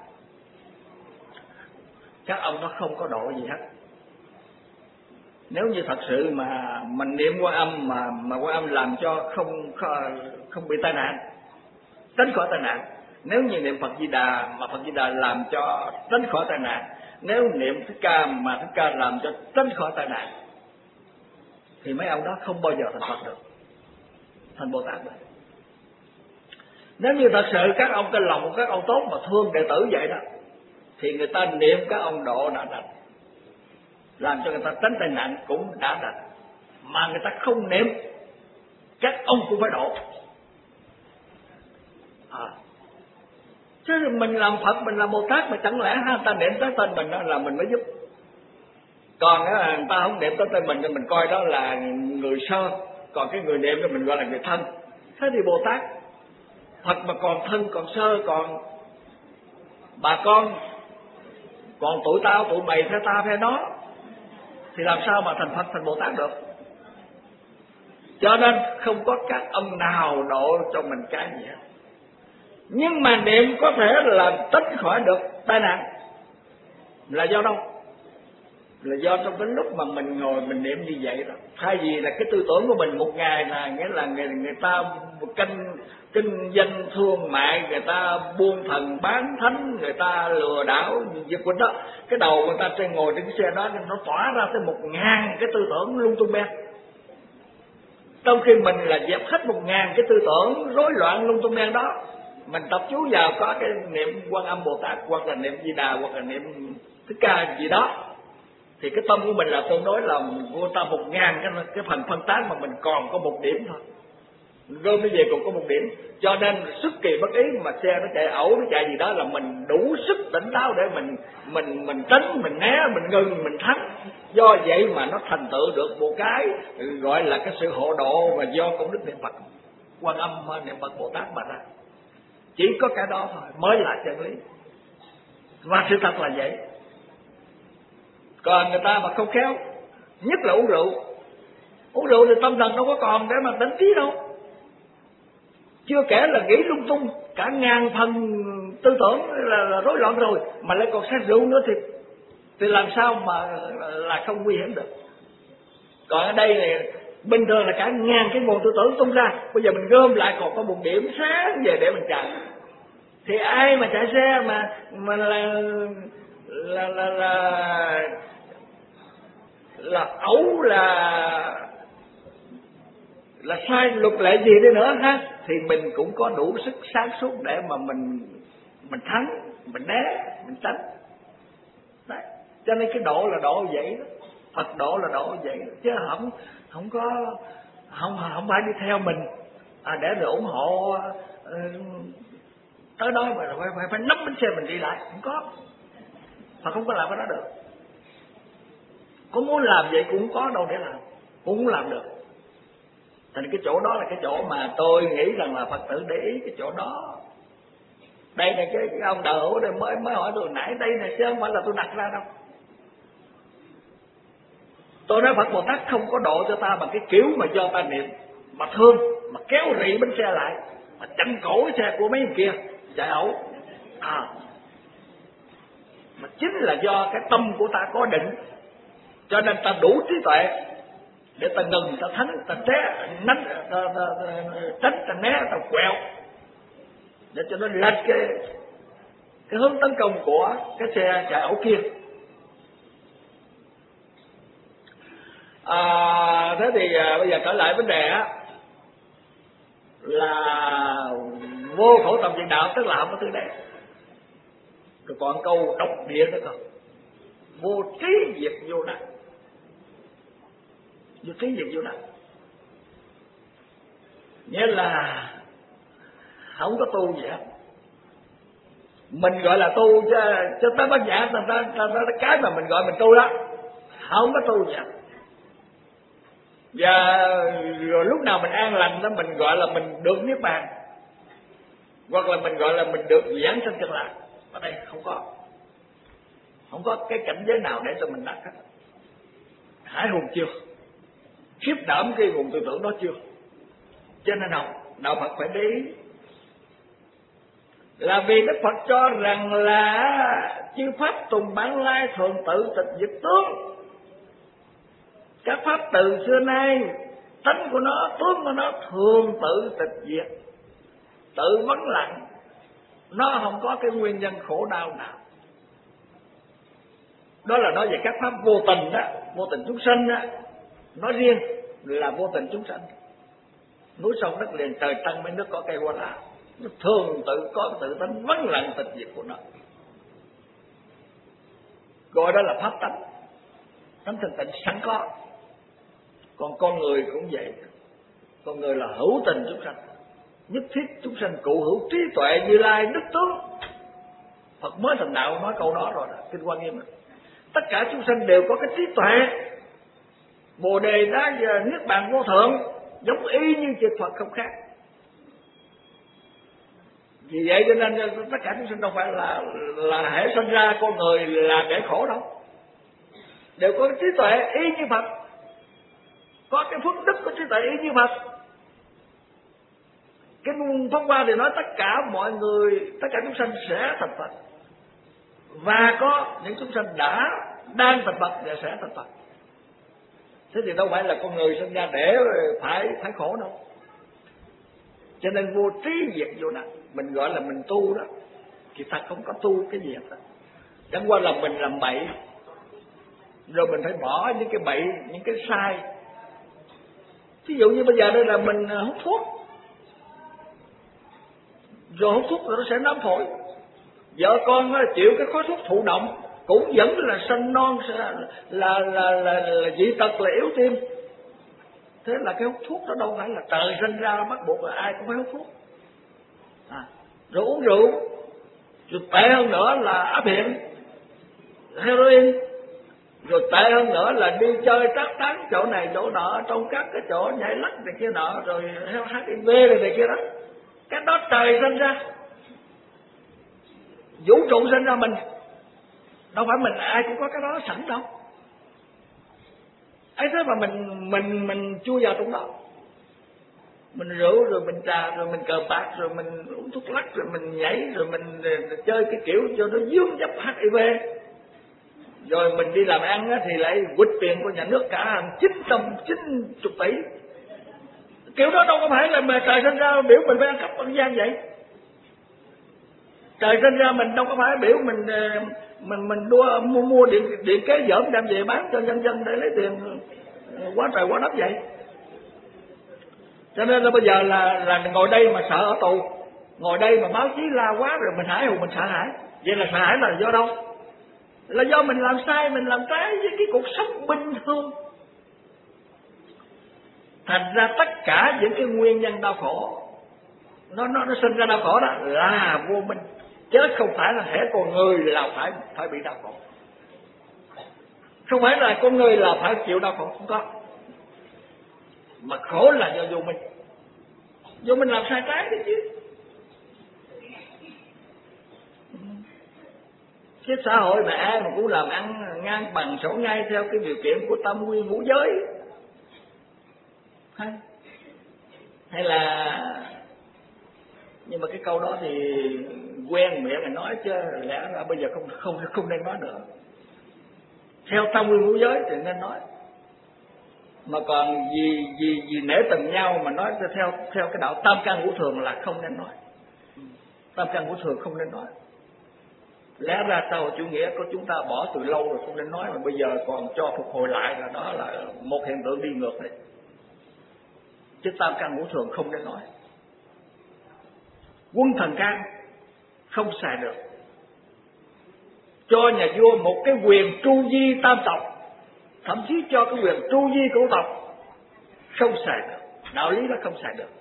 Các ông nó không có độ gì hết. Nếu như thật sự mà mình niệm Quan Âm mà Quan Âm làm cho không bị tai nạn, tránh khỏi tai nạn. Nếu như niệm Phật Di Đà mà Phật Di Đà làm cho tránh khỏi tai nạn, nếu niệm Thích Ca mà Thích Ca làm cho tránh khỏi tai nạn, thì mấy ông đó không bao giờ thành Phật được, thành Bồ Tát được. Nếu như thật sự các ông cái lòng của các ông tốt mà thương đệ tử vậy đó, thì người ta niệm các ông độ đã đành, làm cho người ta tránh tai nạn cũng đã đành. Mà người ta không niệm, các ông cũng phải độ. Chứ mình làm Phật, mình làm Bồ Tát mà chẳng lẽ người ta niệm tới tên mình đó là mình mới giúp. Còn người ta không niệm tới tên mình thì mình coi đó là người sơ, còn cái người niệm đó mình gọi là người thân. Thế thì Bồ Tát Phật mà còn thân, còn sơ, còn bà con, còn tụi tao, tụi mày, phe ta, phe nó, thì làm sao mà thành Phật, thành Bồ Tát được. Cho nên không có các ông nào độ cho mình cái gì hết. Nhưng mà niệm có thể là tránh khỏi được tai nạn là do đâu? Là do trong cái lúc mà mình ngồi mình niệm như vậy đó. Thay vì là cái tư tưởng của mình một ngày là nghĩa là người ta kinh doanh thương mại, người ta buôn thần bán thánh, người ta lừa đảo giật quỳnh đó, cái đầu người ta trên ngồi trên cái xe đó nó tỏa ra tới 1000 cái tư tưởng lung tung beng. Trong khi mình là dẹp hết 1000 cái tư tưởng rối loạn lung tung beng đó, mình tập chú vào có cái niệm Quan Âm Bồ Tát hoặc là niệm Di Đà hoặc là niệm Thích Ca gì đó, thì cái tâm của mình là tương đối là vô ta 1000 cái phần phân tán mà mình còn có 1 điểm thôi, gom cái về còn có 1 điểm. Cho nên xuất kỳ bất ý mà xe nó chạy ẩu, nó chạy gì đó là mình đủ sức tỉnh táo để mình tránh, mình né, mình ngừng, mình thắng. Do vậy mà nó thành tựu được một cái gọi là cái sự hộ độ và do công đức niệm Phật Quan Âm niệm Phật Bồ Tát mà ra. Chỉ có cái đó thôi mới là chân lý, và sự thật là vậy. Còn người ta mà không khéo, nhất là uống rượu thì tâm thần đâu có còn để mà tỉnh trí đâu. Chưa kể là nghĩ lung tung, cả ngàn phần tư tưởng là rối loạn rồi, mà lại còn say rượu nữa thì làm sao mà là không nguy hiểm được. Còn ở đây thì bình thường là cả ngàn cái nguồn tư tưởng tung ra, bây giờ mình gom lại còn có 1 điểm sáng về để mình chạy. Thì ai mà chạy xe mà là ẩu, là sai luật lệ gì đi nữa ha, thì mình cũng có đủ sức sáng suốt để mà mình thắng, mình né, mình tránh. Đấy. Cho nên cái độ là độ vậy đó, Phật độ là độ vậy đó. Chứ không phải đi theo mình để rồi ủng hộ tới đó mà phải nắm bánh xe mình đi lại, không có. Phật không có làm cái đó được. Có muốn làm vậy cũng không có đâu để làm, cũng không làm được. Thành cái chỗ đó là cái chỗ mà tôi nghĩ rằng là Phật tử để ý cái chỗ đó. Đây này cái ông đạo hữu đây mới hỏi tôi nãy, đây này chứ không phải là tôi đặt ra đâu. Tôi nói Phật Bồ Tát không có độ cho ta bằng cái kiểu mà cho ta niệm mà thương, mà kéo rị bánh xe lại, mà chặn cổ cái xe của mấy người kia chạy ẩu. Mà chính là do cái tâm của ta có định, cho nên ta đủ trí tuệ để ta ngừng, ta thánh, ta tránh, ta né, ta quẹo, để cho nó lệch cái hướng tấn công của cái xe chạy ẩu kia. Thế thì bây giờ trở lại vấn đề á, là vô khổ tập diệt đạo, tức là không có thứ đấy. Rồi còn câu độc địa nữa không? Vô trí diệt vô đắc. Vô trí diệt vô đắc nghĩa là không có tu gì hết. Mình gọi là tu chứ tới bác nhã cái mà mình gọi mình tu đó, không có tu gì hết. Và rồi lúc nào mình an lành đó mình gọi là mình được niết bàn, hoặc là mình gọi là mình được giảng sanh cực lạc. Ở đây không có cái cảnh giới nào để cho mình đặt hết. Hải hùng chưa, khiếp đảm cái nguồn tư tưởng đó chưa. Cho nên đạo Phật phải để ý, là vì Đức Phật cho rằng là chư pháp tùng bản lai thường tự tịch diệt tướng. Các pháp từ xưa nay tánh của nó, tướng của nó thường tự tịch diệt, tự vắng lặng, nó không có cái nguyên nhân khổ đau nào. Đó là nói về các pháp vô tình đó, vô tình chúng sanh đó. Nói riêng là vô tình chúng sanh, núi sông đất liền, trời trăng mấy nước có cây hoa lá, nó thường tự có tự tánh vắng lặng tịch diệt của nó, gọi đó là pháp tánh, tánh thanh tịnh sẵn có. Còn con người cũng vậy, con người là hữu tình chúng sanh, nhất thiết chúng sanh cụ hữu trí tuệ Như Lai đức tướng. Phật mới thành đạo nói câu đó rồi đó, Kinh Hoa Nghiêm. Tất cả chúng sanh đều có cái trí tuệ Bồ Đề đã niết bàn vô thượng, giống y như chư Phật không khác. Vì vậy cho nên tất cả chúng sinh đâu phải là hễ sinh ra con người là để khổ đâu, đều có trí tuệ y như Phật, có cái phước đức của trí tuệ y như Phật. Cái Pháp Hoa thì nói tất cả mọi người, tất cả chúng sanh sẽ thành Phật, và có những chúng sanh đang thành Phật và sẽ thành Phật. Thế thì đâu phải là con người sinh ra để phải khổ đâu. Cho nên vô trí diệt vô đắc, mình gọi là mình tu đó, thì thật không có tu cái gì hết. Chẳng qua là mình làm bậy, rồi mình phải bỏ những cái bậy, những cái sai. Ví dụ như bây giờ đây là mình hút thuốc, rồi hút thuốc rồi nó sẽ nám phổi. Vợ con chịu cái khói thuốc thụ động cũng vẫn là sanh non, là dị tật, là yếu tim. Thế là cái hút thuốc đó đâu phải là trời sinh ra bắt buộc là ai cũng phải hút thuốc. Rồi uống rượu, rồi tệ hơn nữa là áp hiện, heroin, rồi tệ hơn nữa là đi chơi trác tán chỗ này chỗ nọ, trong các cái chỗ nhảy lắc này kia nọ, rồi HIV này kia đó. Cái đó trời sinh ra, vũ trụ sinh ra mình, đâu phải mình ai cũng có cái đó sẵn đâu. Ấy thế mà mình chui vào trong đó, mình rượu, rồi mình trà, rồi mình cờ bạc, rồi mình uống thuốc lắc, rồi mình nhảy, rồi mình chơi cái kiểu cho nó dướng dấp HIV, rồi mình đi làm ăn thì lại quỵt tiền của nhà nước cả hàng 990 tỷ. Kiểu đó đâu có phải là mà trời sinh ra biểu mình phải ăn cắp ăn gian vậy. Trời sinh ra mình đâu có phải biểu mình đua mua điện kế dởm đem về bán cho nhân dân để lấy tiền quá trời quá đất vậy. Cho nên là bây giờ là ngồi đây mà sợ ở tù, ngồi đây mà báo chí la quá rồi mình hãi hùng, mình sợ hãi. Vậy là sợ hãi là do đâu? là do mình làm sai, mình làm trái với cái cuộc sống bình thường. Thành ra tất cả những cái nguyên nhân đau khổ nó sinh ra đau khổ đó là vô minh, chứ không phải là hễ con người là phải bị đau khổ. Không phải là con người là phải chịu đau khổ, không có. Mà khổ là do vô minh. Vô minh làm sai trái đấy chứ. Cái xã hội mà ai mà cũng làm ăn ngang bằng sổ ngay theo cái điều kiện của tam quy ngũ giới, hay là, nhưng mà cái câu đó thì quen miệng mà nói, chứ lẽ ra bây giờ không nên nói nữa. Theo tam quy ngũ giới thì nên nói, mà còn vì nể tình nhau mà nói theo cái đạo tam căn ngũ thường là không nên nói. Tam căn ngũ thường không nên nói. Lẽ ra xã hội chủ nghĩa của chúng ta bỏ từ lâu rồi, không nên nói, mà bây giờ còn cho phục hồi lại, là đó là một hiện tượng đi ngược đấy. Chứ tam căn ngũ thường không nên nói. Quân thần can không xài được, cho nhà vua một cái quyền tru di tam tộc, thậm chí cho cái quyền tru di cửu tộc, không xài được. Đạo lý đó không xài được.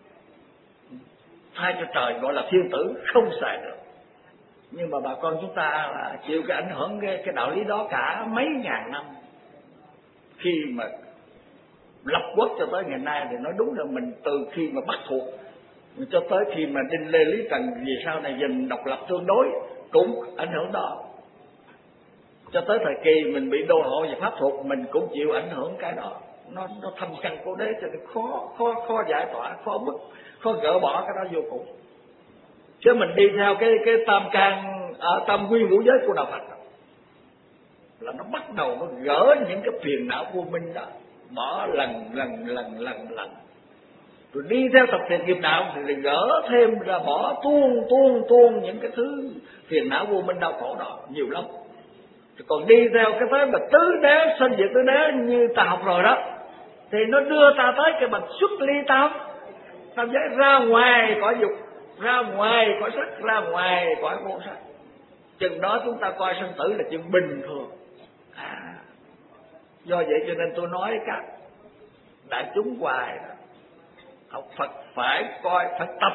Thay cho trời gọi là thiên tử, không xài được. Nhưng mà bà con chúng ta là chịu cái ảnh hưởng cái đạo lý đó cả mấy ngàn năm. Khi mà lập quốc cho tới ngày nay thì nói đúng là mình từ khi mà bắt thuộc cho tới khi mà Đinh Lê Lý Trần vì sau này giành độc lập tương đối cũng ảnh hưởng đó. Cho tới thời kỳ mình bị đô hộ và pháp thuộc mình cũng chịu ảnh hưởng cái đó. Nó thâm căn cố đế cho nên khó giải tỏa, khó gỡ bỏ cái đó vô cùng. Chứ mình đi theo cái tam quy ngũ giới của đạo Phật là nó bắt đầu nó gỡ những cái phiền não vô minh đó, bỏ lần. Rồi đi theo tập thiện nghiệp đạo thì gỡ thêm ra, bỏ tuôn những cái thứ phiền não vô minh đau khổ đó nhiều lắm. Còn đi theo cái thế mà tứ đế sinh diệt tứ đế như ta học rồi đó, thì nó đưa ta tới cái bậc xuất ly tam giới, ra ngoài cõi dục, ra ngoài cõi sắc, ra ngoài cõi vô sắc. Chừng đó chúng ta coi sinh tử là chuyện bình thường. Do vậy cho nên tôi nói các đại chúng hoài đó, học Phật phải tập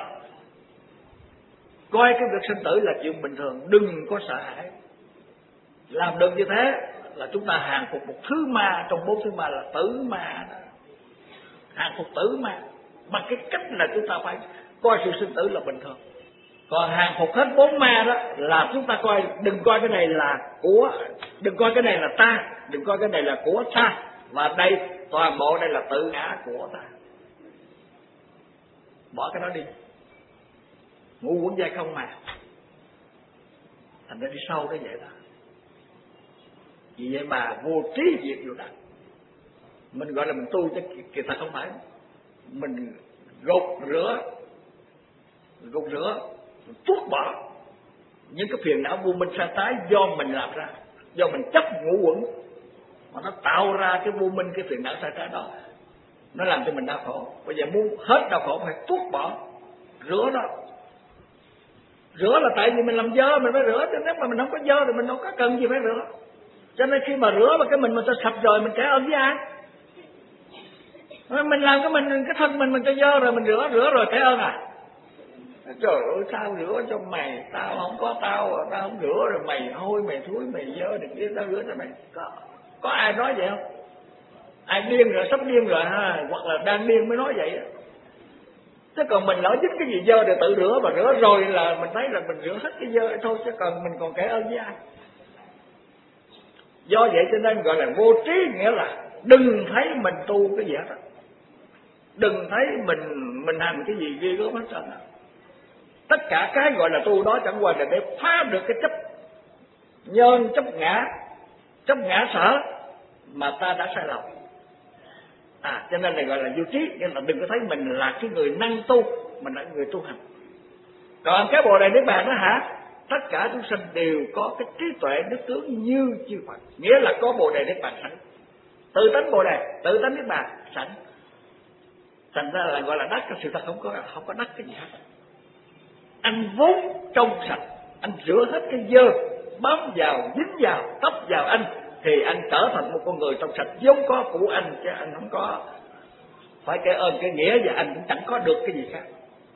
coi cái việc sinh tử là chuyện bình thường, đừng có sợ hãi. Làm được như thế là chúng ta hàng phục một thứ ma trong 4 thứ ma là tử ma đó. Hàng phục tử ma bằng cái cách là chúng ta phải coi sự sinh tử là bình thường. Còn hàng phục hết 4 ma đó là chúng ta đừng coi cái này là của, đừng coi cái này là ta, đừng coi cái này là của ta, và đây toàn bộ đây là tự ngã của ta. Bỏ cái đó đi. Ngũ uẩn giai không mà, thành ra đi sâu đó vậy đó. Vì vậy mà vô trí diệt vô đắc. Mình gọi là mình tu chứ kỳ thật không phải. Mình gột rửa, mình tuốt bỏ những cái phiền não vô minh sai trái do mình làm ra, do mình chấp ngũ uẩn mà nó tạo ra cái vô minh, cái phiền não sai trái đó, nó làm cho mình đau khổ. Bây giờ muốn hết đau khổ phải tuốt bỏ, rửa đó. Rửa là tại vì mình làm dơ mình phải rửa, chứ nếu mà mình không có dơ thì mình đâu có cần gì phải rửa. Cho nên khi mà rửa mà cái mình ta sạch rồi, mình trả ơn với ai? Mình làm cái thân mình cho dơ rồi mình rửa rồi trả ơn à? Trời ơi, tao rửa cho mày, tao không có tao không rửa rồi mày hôi, mày thúi, mày dơ được kia, tao rửa cho mày. Có ai nói vậy không? Ai điên rồi, sắp điên rồi ha, hoặc là đang điên mới nói vậy. Chứ còn mình lỡ dứt cái gì dơ thì tự rửa, mà rửa rồi là mình thấy là mình rửa hết cái dơ thôi, chứ còn mình còn kể ơn với ai? Do vậy cho nên gọi là vô trí, nghĩa là đừng thấy mình tu cái gì hết, đừng thấy mình hành cái gì ghê gớm hết trơn. Tất cả cái gọi là tu đó chẳng qua là để phá được cái chấp nhân, chấp ngã sở mà ta đã sai lầm. Cho nên là gọi là vô trí, nghĩa là đừng có thấy mình là cái người năng tu, mình là người tu hành. Còn cái Bồ Đề Niết Bàn đó hả? Tất cả chúng sinh đều có cái trí tuệ đức tướng như chư Phật, nghĩa là có Bồ Đề Niết Bàn sẵn, tự tánh Bồ Đề, tự tánh Niết Bàn sẵn. Thành ra là gọi là đắc, sự thật không có đắc cái gì hết. Anh vốn trong sạch, anh rửa hết cái dơ bám vào, dính vào, tấp vào anh, thì anh trở thành một con người trong sạch vốn có của anh, chứ anh không có phải cái ơn cái nghĩa, và anh cũng chẳng có được cái gì khác.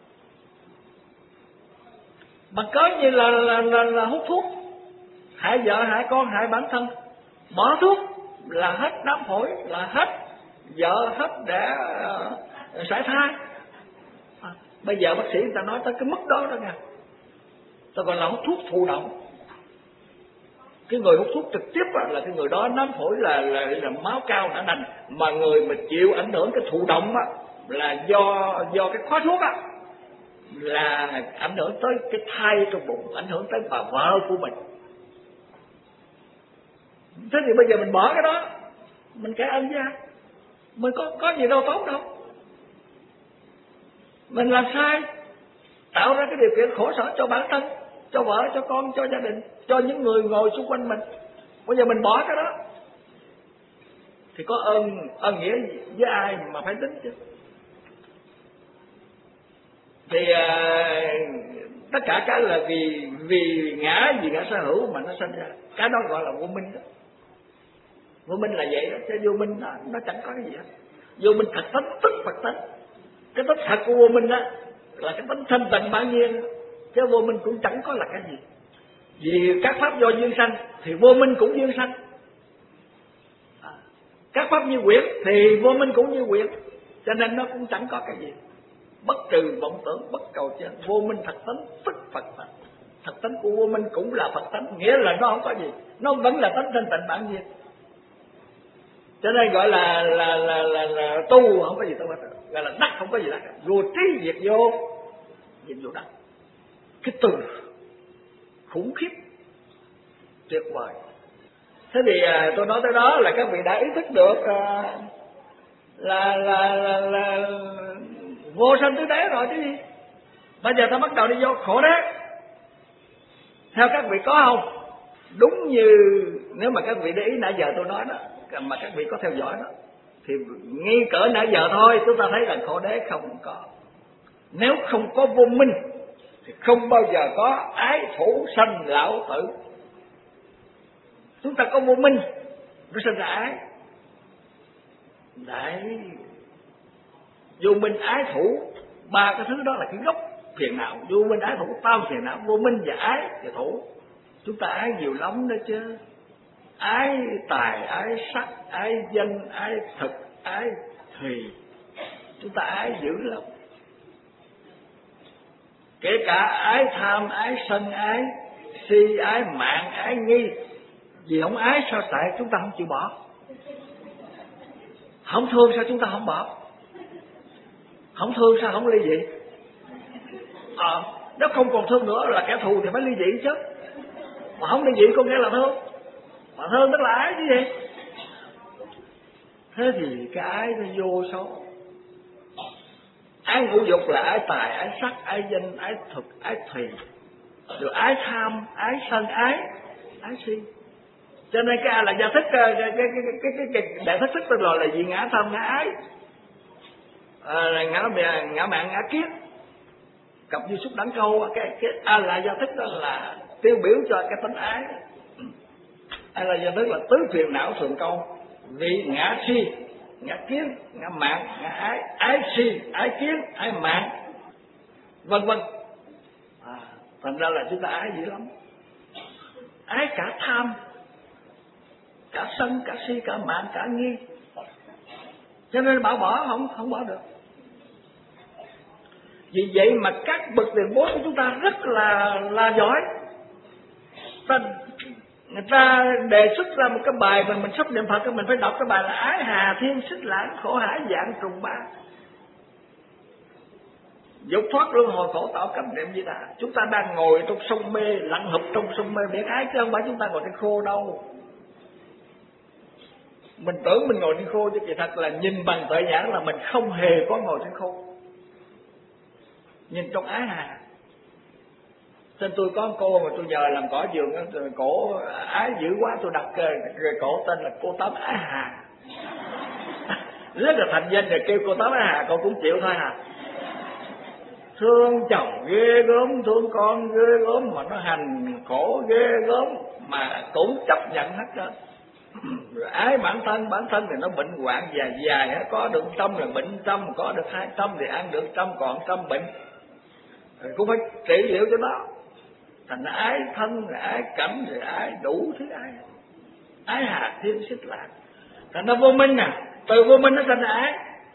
Bằng cớ như là hút thuốc, hại vợ, hại con, hại bản thân. Bỏ thuốc là hết đám phổi, là hết vợ, hết để sảy thai. Bây giờ bác sĩ người ta nói tới cái mức đó đó nha, ta gọi là hút thuốc thụ động. Cái người hút thuốc trực tiếp là cái người đó nám phổi là máu cao não nành, mà người mà chịu ảnh hưởng cái thụ động là do cái khói thuốc là ảnh hưởng tới cái thai trong bụng, ảnh hưởng tới bà vợ của mình. Thế thì bây giờ mình bỏ cái đó, mình kể ơn với ai? Mình có gì đâu tốt đâu. Mình làm sai, tạo ra cái điều kiện khổ sở cho bản thân, cho vợ, cho con, cho gia đình, cho những người ngồi xung quanh mình. Bây giờ mình bỏ cái đó thì có ơn nghĩa với ai mà phải tính chứ. Thì tất cả cái là vì ngã sở hữu mà nó sinh ra. Cái đó gọi là vô minh đó. Vô minh là vậy đó, chứ vô minh nó chẳng có cái gì hết. Vô minh thật tánh tức Phật tánh. Cái tánh thật của vô minh đó là cái tánh thanh tịnh bản nhiên, chứ vô minh cũng chẳng có là cái gì. Vì các pháp do duyên sanh thì vô minh cũng duyên sanh. Các pháp như quyển thì vô minh cũng như quyển, cho nên nó cũng chẳng có cái gì. Bất trừ vọng tưởng, bất cầu chân, vô minh thật tánh tức Phật tánh. Thật tánh của vô minh cũng là Phật tánh, nghĩa là nó không có gì, nó vẫn là tánh thanh tịnh bản nhiên. Cho nên gọi là tu không có gì tu hết, gọi là đắc không có gì đắc, vô trí diệt vô đắc. Cái từ khủng khiếp tuyệt vời. Thế thì tôi nói tới đó là các vị đã ý thức được là vô sanh tứ đế rồi chứ gì. Bây giờ ta bắt đầu đi vô khổ đế. Theo các vị có không? Đúng như nếu mà các vị để ý nãy giờ tôi nói đó, mà các vị có theo dõi đó, thì ngay cỡ nãy giờ thôi chúng ta thấy là khổ đế không có. Nếu không có vô minh thì không bao giờ có ái thủ sanh lão tử. Chúng ta có vô minh nó sinh ra ái. Đấy, vô minh ái thủ, ba cái thứ đó là cái gốc phiền não. Vô minh ái thủ tam phiền não, vô minh và ái và thủ. Chúng ta ái nhiều lắm đó chứ. Ái tài, ái sắc, ái danh, ái thực, ái thùy. Chúng ta ái dữ lắm. Kể cả ái tham, ái sân, ái si, ái mạng, ái nghi. Vì không ái sao tại chúng ta không chịu bỏ. Không thương sao chúng ta không bỏ. Không thương sao không ly dị. Nếu không còn thương nữa là kẻ thù thì phải ly dị chứ. Mà không ly dị có nghĩa là thương. Mà thương tức là ái chứ gì. Thế thì cái ái nó vô số. Ái ngũ dục là ái tài, ái sắc, ái danh, ái thực, ái thùy. Rồi ái tham, ái sân, ái si. Cho nên cái là gia thức, cái đại thức tức là gì? Ngã tham, ngã ái, ngã mạng, ngã kiết, cặp như xúc đẳng câu. Cái là gia thức đó là tiêu biểu cho cái tánh ái. Là gia thức là tứ phiền não thường câu. Vì ngã si, ngã kiến, ngã mạng, ngã ái, ái si, ái kiến, ái mạng, vân vân. Thành ra là chúng ta ái dữ lắm. Ái cả tham, cả sân, cả si, cả mạng, cả nghi. Cho nên bảo bỏ không bỏ được. Vì vậy mà các bậc tiền bối của chúng ta rất là giỏi. Người ta đề xuất ra một cái bài mà mình sắp niệm Phật, mình phải đọc cái bài là ái hà thiên xích lãng, khổ hải dạng trùng ba, dục thoát luân hồi khổ tạo cảm niệm Di Đà. Chúng ta đang ngồi trong sông mê, lặn hụp trong sông mê biển ái, chứ không phải chúng ta ngồi trên khô đâu. Mình tưởng mình ngồi trên khô chứ kỳ thật là nhìn bằng tuệ nhãn là mình không hề có ngồi trên khô. Nhìn trong ái hà. Nên tôi có một cô mà tôi nhờ làm cỏ vườn, cổ ái dữ quá, tôi đặt rồi cổ tên là cô Tám Ái Hà. Rất là thành danh, rồi kêu cô Tám Ái Hà cô cũng chịu thôi hà. thương chồng ghê gớm, thương con ghê gớm, mà nó hành khổ ghê gớm mà cũng chấp nhận hết trơn. Rồi ái bản thân thì nó bệnh hoạn dài, có được 100 là bệnh 100, có được 200 thì ăn được 100, còn 100 bệnh. Rồi cũng phải trị liệu cho nó. Thành ái thân, ái cảnh, rồi ái đủ thứ ái hạt thiên xích lạc. Thành nó vô minh từ vô minh nó thành ái.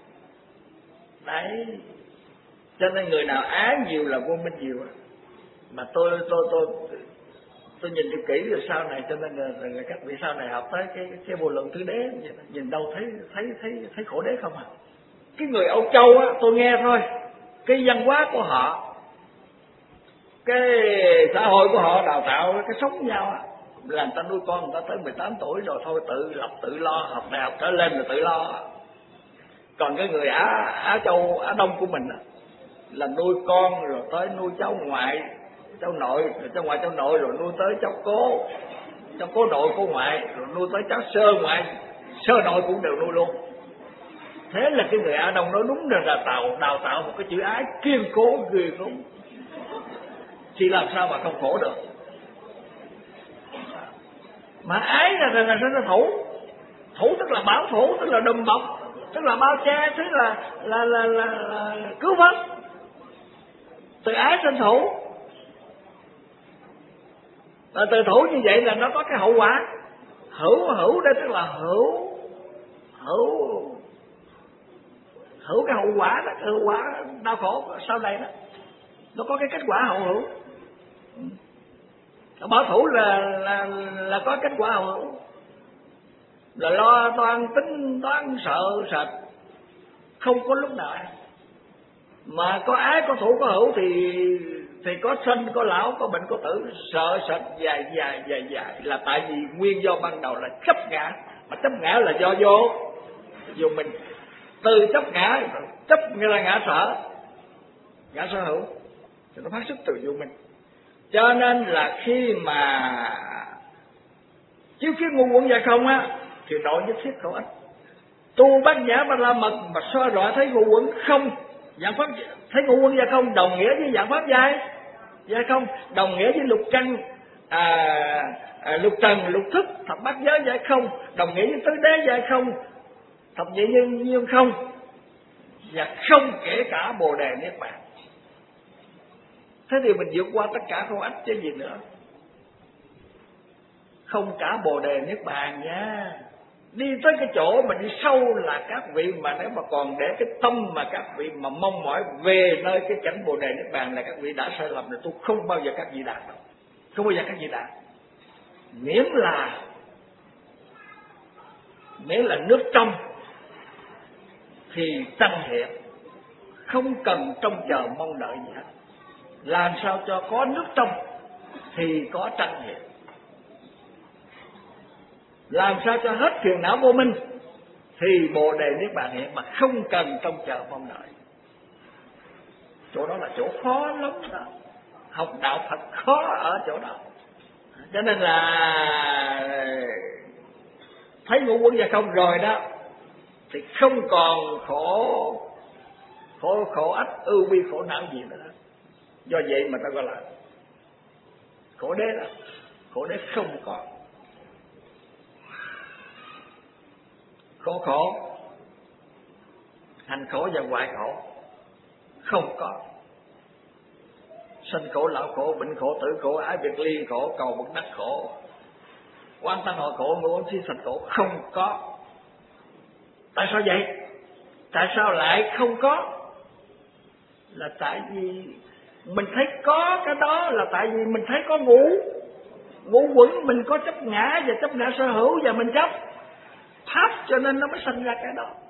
Đấy. Cho nên người nào ái nhiều là vô minh nhiều. Mà tôi nhìn cho kỹ rồi sau này, cho nên là các vị sau này học tới cái vô lượng tứ đế, nhìn đâu thấy khổ đế không à. Cái người Âu Châu á, tôi nghe thôi, cái văn hóa của họ, cái xã hội của họ đào tạo cái sống nhau á, là người ta nuôi con người ta tới 18 tuổi rồi thôi tự lập tự lo, học đại học trở lên rồi tự lo. Còn cái người Á Châu, Á Đông của mình á, là nuôi con rồi tới nuôi cháu ngoại, cháu nội, rồi cháu ngoại cháu nội, rồi nuôi tới cháu cố nội cố ngoại, rồi nuôi tới cháu sơ ngoại sơ nội cũng đều nuôi luôn. Thế là cái người Á Đông nói đúng là đào tạo một cái chữ ái kiên cố ghê gớm, thì làm sao mà không khổ được. Mà ái là nó thủ tức là bảo thủ, tức là đùm bọc, tức là bao che, tức là cứu vớt. Từ ái sinh thủ. Và từ thủ như vậy là nó có cái hậu quả. Hữu đây tức là hữu cái hậu quả đó, cái hậu quả đau khổ sau này đó. Nó có cái kết quả hậu hữu. Bảo thủ là có kết quả hậu hữu. Là lo toan tính toán sợ sệt, không có lúc nào. Mà có ái, có thủ, có hữu thì có sinh, có lão, có bệnh, có tử, sợ sệt dài là tại vì nguyên do ban đầu là chấp ngã. Mà chấp ngã là do vô mình. Từ chấp ngã, chấp nghĩa là ngã sở hữu, thì nó phát xuất từ vô mình. Cho nên là khi mà chiếu kiến ngu uẩn dạ không á, thì độ nhất thiết khẩu ích. Tu bát nhã ba la mật mà soi rõ thấy ngu uẩn không, dạng pháp thấy ngu uẩn dạ không đồng nghĩa với dạng pháp dạ không, đồng nghĩa với lục căn, lục trần, lục thức, thập bát giới dạ không, đồng nghĩa với tứ đế dạ không, thập nhị nhân không, và không kể cả bồ đề niết bàn. Thế thì mình vượt qua tất cả khẩu ích chứ gì nữa. Không cả bồ đề niết bàn nha. Đi tới cái chỗ mà đi sâu là các vị mà nếu mà còn để cái tâm mà các vị mà mong mỏi về nơi cái cảnh bồ đề niết bàn là các vị đã sai lầm rồi. Tôi không bao giờ các vị đạt đâu. Không bao giờ các vị đạt. Miễn là nước trong thì tăng hiện, không cần trông chờ mong đợi gì hết. Làm sao cho có nước trong thì có tăng hiện. Làm sao cho hết phiền não vô minh thì bồ đề niết bàn hiện, mà không cần trông chờ mong đợi. Chỗ đó là chỗ khó lắm đó. Học đạo Phật khó ở chỗ đó. Cho nên là thấy ngũ uẩn dạ không rồi đó thì không còn khổ ách ưu bi khổ não gì nữa. Do vậy mà ta gọi là khổ đế đó. Khổ đế không có. Khổ hành khổ và hoại khổ không có. Sinh khổ, lão khổ, bệnh khổ, tử khổ, ái biệt ly khổ, cầu bậc đắc khổ, oan tăng hội khổ, ngũ uẩn si sạch khổ không có. Tại sao vậy? Tại sao lại không có? Là tại vì mình thấy có cái đó, là tại vì mình thấy có ngũ uẩn, mình có chấp ngã và chấp ngã sở hữu và mình chấp pháp, cho nên nó mới sinh ra cái đó.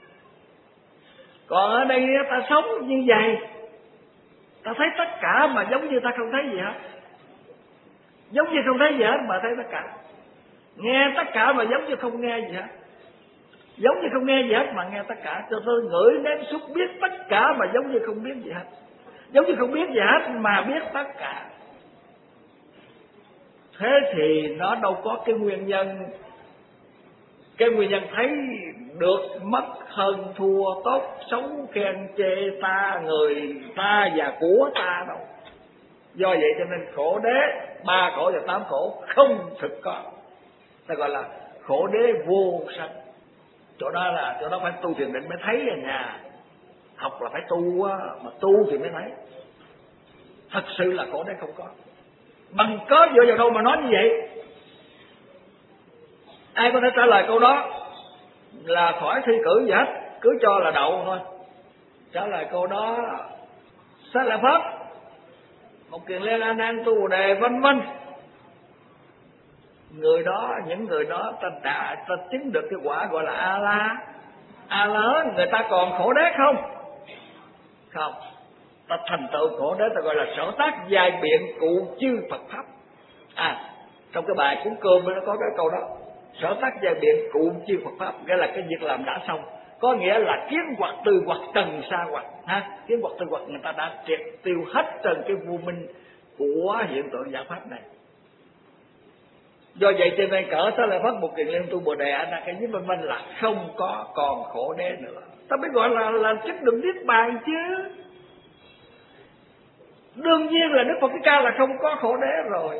Còn ở đây ta sống như vậy, ta thấy tất cả mà giống như ta không thấy gì hết. Giống như không thấy gì hết mà thấy tất cả. Nghe tất cả mà giống như không nghe gì hết. Giống như không nghe gì hết mà nghe tất cả. Cho tôi ngửi nếm xúc biết tất cả mà giống như không biết gì hết. Giống như không biết gì hết mà biết tất cả. Thế thì nó đâu có cái nguyên nhân. Cái nguyên nhân thấy được mất hơn thua, tốt xấu khen chê ta, người ta và của ta đâu. Do vậy cho nên khổ đế 3 khổ và 8 khổ không thực có. Ta gọi là khổ đế vô sanh. Chỗ đó phải tu thiền định mới thấy à nhà. Học là phải tu á, mà tu thì mới thấy. Thật sự là khổ đế không có. Bằng cớ dựa vào đâu mà nói như vậy? Ai có thể trả lời câu đó là khỏi thi cử gì hết, cứ cho là đậu thôi. Trả lời câu đó Xá Lợi Phất, Một Kiền Liên, A Nan, Tu Bồ Đề, vân vân. Người đó, những người đó ta chứng được cái quả gọi là A La, người ta còn khổ đế không? Không. Ta thành tựu khổ đế ta gọi là sở tác giai biện cụ chư Phật pháp. Trong cái bài cúng cơm nó có cái câu đó, sở tác giai biện cụ chư Phật pháp, nghĩa là cái việc làm đã xong, có nghĩa là kiến hoặc từ hoặc trần sa hoặc kiến hoặc từ hoặc người ta đã triệt tiêu hết trần cái vô minh của hiện tượng giả pháp này. Do vậy cho nên cỡ Xá Lợi Phất, Một Kiền Liên, Tu Bồ Đề, A Nan, cái với vân vân là không có còn khổ đế nữa. Ta mới gọi là chức được niết bàn chứ. Đương nhiên là Đức Phật Thích Ca là không có khổ đế rồi.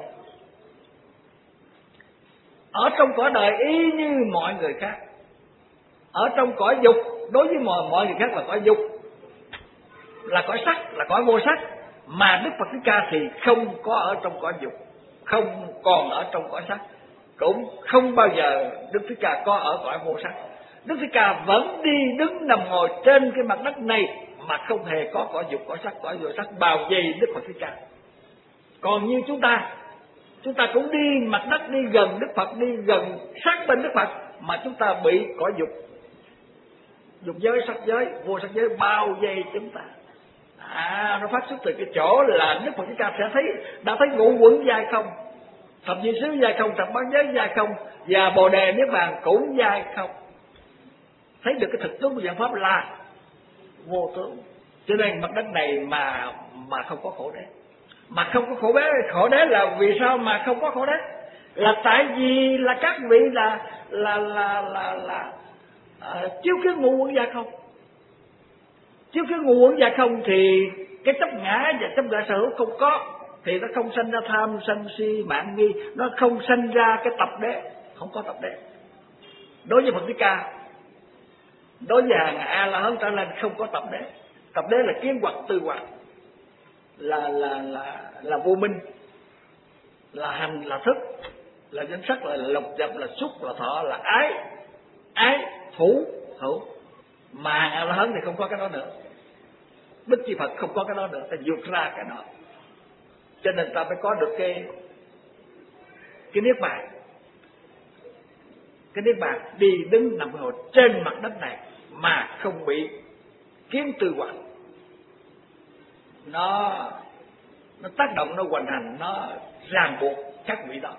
Ở trong cõi đời y như mọi người khác. Ở trong cõi dục, đối với mọi người khác là cõi dục, là cõi sắc, là cõi vô sắc. Mà Đức Phật Thích Ca thì không có ở trong cõi dục, không còn ở trong cõi sắc, cũng không bao giờ Đức Thích Ca có ở cõi vô sắc. Đức Thích Ca vẫn đi đứng nằm ngồi trên cái mặt đất này mà không hề có cõi dục, cõi sắc, cõi vô sắc bao vây Đức Phật Thích Ca. Còn như chúng ta cũng đi mặt đất, đi gần Đức Phật, đi gần sát bên Đức Phật, mà chúng ta bị cõi dục, dục giới, sắc giới, vô sắc giới bao vây chúng ta. Nó phát xuất từ cái chỗ là Đức Phật Thích Ca đã thấy ngũ quẩn giai không, thập nhị xứ giai không, thập bát giới giai không, và Bồ Đề Niết Bàn cũng giai không. Thấy được cái thực tướng của dạng pháp là vô tướng. Cho nên mặt đất này mà không có khổ đế. Mà không có khổ đế là vì sao mà không có khổ đế? Là tại vì là các vị là chiếu kiến ngũ quẩn giai không. Chiếu kiến ngũ quẩn giai không thì cái chấp ngã và chấp ngã sở hữu không có, thì nó không sanh ra tham sân si mạn nghi, nó không sanh ra cái tập đế, không có tập đế. Đối với Phật Thích Ca, đối với hàng A La Hán trở lên không có tập đế. Tập đế là kiến hoặc tư hoặc, là vô minh, là hành, là thức, là danh sắc, là lục nhập, là xúc, là thọ, là ái thủ hữu. Mà hàng A La Hán thì không có cái đó nữa. Bích Chi Phật không có cái đó nữa, ta vượt ra cái đó. Cho nên ta phải có được cái niết bàn. Cái niết bàn đi đứng nằm ngồi trên mặt đất này mà không bị kiến tư hoặc nó tác động, nó hoành hành, nó ràng buộc các vị đó.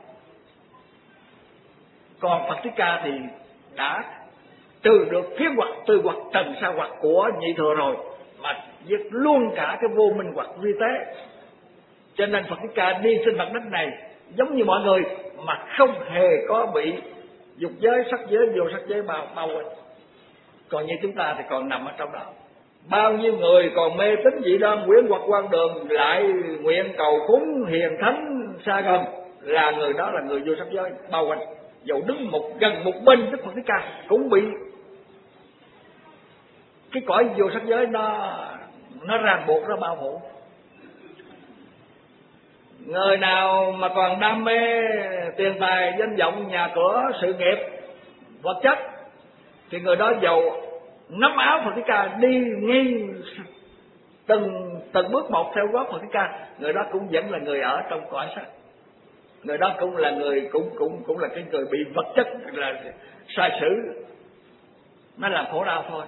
Còn Phật Thích Ca thì đã trừ được kiến hoặc, tư hoặc, trần sa hoặc của nhị thừa rồi, mà diệt luôn cả cái vô minh hoặc vi tế. Cho nên Phật Thích Ca đi trên mặt đất này giống như mọi người mà không hề có bị dục giới, sắc giới, vô sắc giới bao quanh. Còn như chúng ta thì còn nằm ở trong đó. Bao nhiêu người còn mê tín dị đoan quyến hoặc quan đường, lại nguyện cầu cúng hiền thánh xa gần, là người đó là người vô sắc giới bao quanh. Dầu đứng gần một bên Đức Phật Thích Ca cũng bị cái cõi vô sắc giới nó ràng buộc, nó bao phủ. Người nào mà còn đam mê tiền tài, danh vọng, nhà cửa, sự nghiệp, vật chất, thì người đó dầu nắm áo Phật Thích Ca đi ngay từng bước một theo gót Phật Thích Ca, người đó cũng vẫn là người ở trong cõi sắc. Người đó cũng là người cũng là cái người bị vật chất là sai sử, nó làm khổ đau thôi.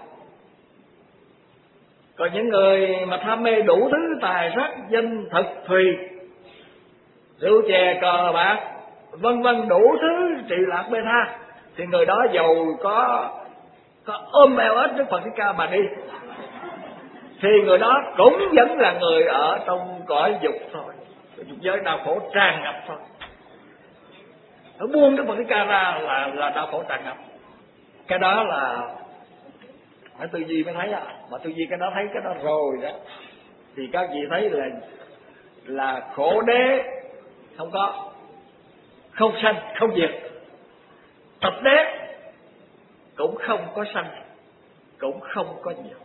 Còn những người mà tham mê đủ thứ tài sắc danh thực thùy, rượu chè cờ bạc vân vân, đủ thứ trị lạc bê tha, thì người đó dầu có ôm eo ếch Đức Phật Thích Ca mà đi, thì người đó cũng vẫn là người ở trong cõi dục thôi, dục giới đau khổ tràn ngập thôi. Nó buông Đức Phật Thích Ca ra là đau khổ tràn ngập. Cái đó là phải tư duy mới thấy mà tư duy cái đó thấy cái đó rồi đó thì các vị thấy là khổ đế không có, không sanh không diệt, tập đế cũng không có sanh cũng không có diệt.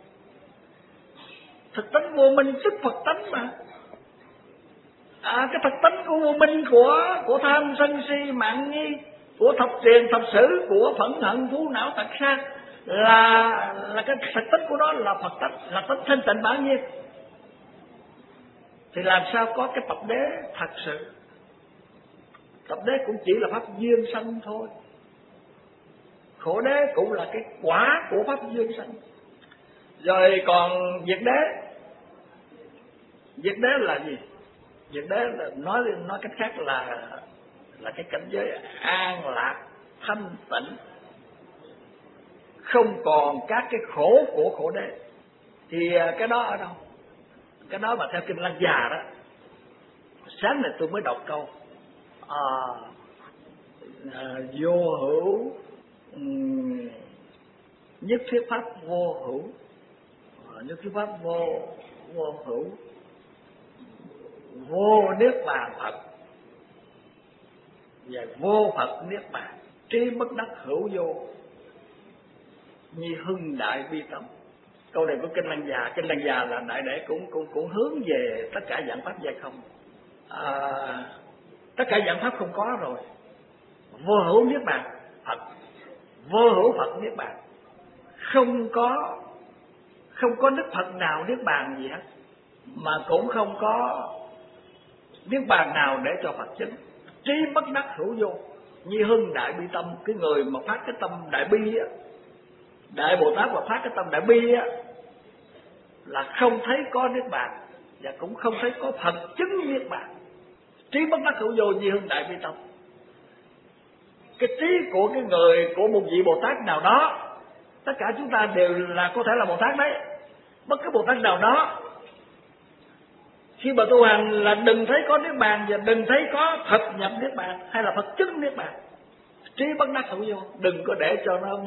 Thực tánh vô minh tức Phật tánh mà. Cái thực tánh của vô minh, của tham sân si mạng nghi, của thập triền thập sử, của phẫn hận thú não tật sang là cái thực tánh của nó là Phật tánh, là tánh thanh tịnh bản nhiên. Thì làm sao có cái tập đế thật sự? Tập đế cũng chỉ là pháp duyên sanh thôi. Khổ đế cũng là cái quả của pháp duyên sanh. Rồi còn diệt đế. Diệt đế là gì? Diệt đế là nói cách khác là cái cảnh giới an lạc thanh tịnh, không còn các cái khổ của khổ đế. Thì cái đó ở đâu? Cái đó mà theo kinh Lăng Già đó, sáng này tôi mới đọc câu vô hữu nhất thiết pháp vô hữu, nhất thiết pháp vô hữu, vô niết bàn Phật và vô Phật niết bàn, trí bất đắc hữu vô, nhi hưng đại bi tâm. Câu này của kinh Lăng Già. Kinh Lăng Già là đại để cũng hướng về tất cả dạng pháp giai không. Tất cả dạng pháp không có rồi, vô hữu niết bàn Phật, vô hữu Phật niết bàn, không có Đức Phật nào niết bàn gì hết, mà cũng không có niết bàn nào để cho Phật chứng. Trí bất đắc hữu vô, nhi hưng đại bi tâm. Cái người mà phát cái tâm đại bi á, Đại Bồ Tát mà phát cái tâm đại bi á, là không thấy có niết bàn và cũng không thấy có Phật chứng niết bàn. Trí bất đắc hữu vô, nhi hưng đại bi tâm. Cái trí của cái người, của một vị Bồ Tát nào đó, tất cả chúng ta đều là có thể là Bồ Tát đấy. Bất cứ Bồ Tát nào đó khi mà tu hành là đừng thấy có niết bàn và đừng thấy có Phật nhập niết bàn hay là Phật chứng niết bàn. Trí bất đắc hữu vô, đừng có để cho nó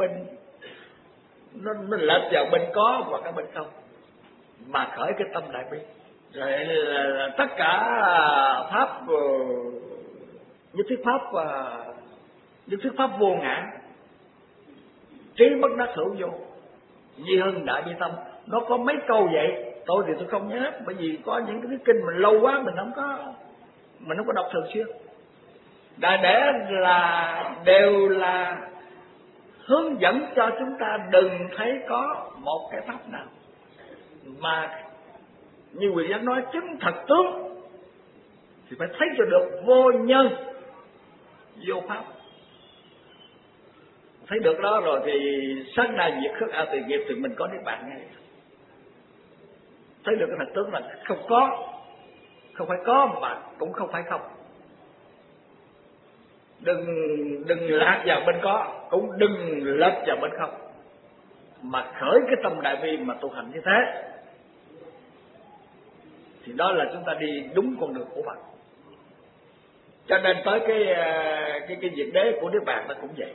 lệch vào bên có hoặc cái bên không, mà khởi cái tâm đại bi. Rồi là tất cả pháp nhất thiết pháp vô ngã, trí bất đắc hữu vô, nhi hưng đại bi tâm. Nó có mấy câu vậy, tôi thì tôi không nhớ hết, bởi vì có những cái kinh mình lâu quá mình không có đọc thường xuyên. Đại để là đều là hướng dẫn cho chúng ta đừng thấy có một cái pháp nào, mà như Quyền Giác nói chứng thật tướng thì phải thấy cho được vô nhân vô pháp. Thấy được đó rồi thì sát na diệt khước a tỳ nghiệp thì mình có niết bàn ngay. Thấy được cái thật tướng là không có, không phải có mà cũng không phải không. Đừng lạc vào bên có, cũng đừng lệch vào bên không, mà khởi cái tâm đại bi mà tu hành như thế thì đó là chúng ta đi đúng con đường của Phật. Cho nên tới cái diệt đế của Niết Bàn nó cũng vậy.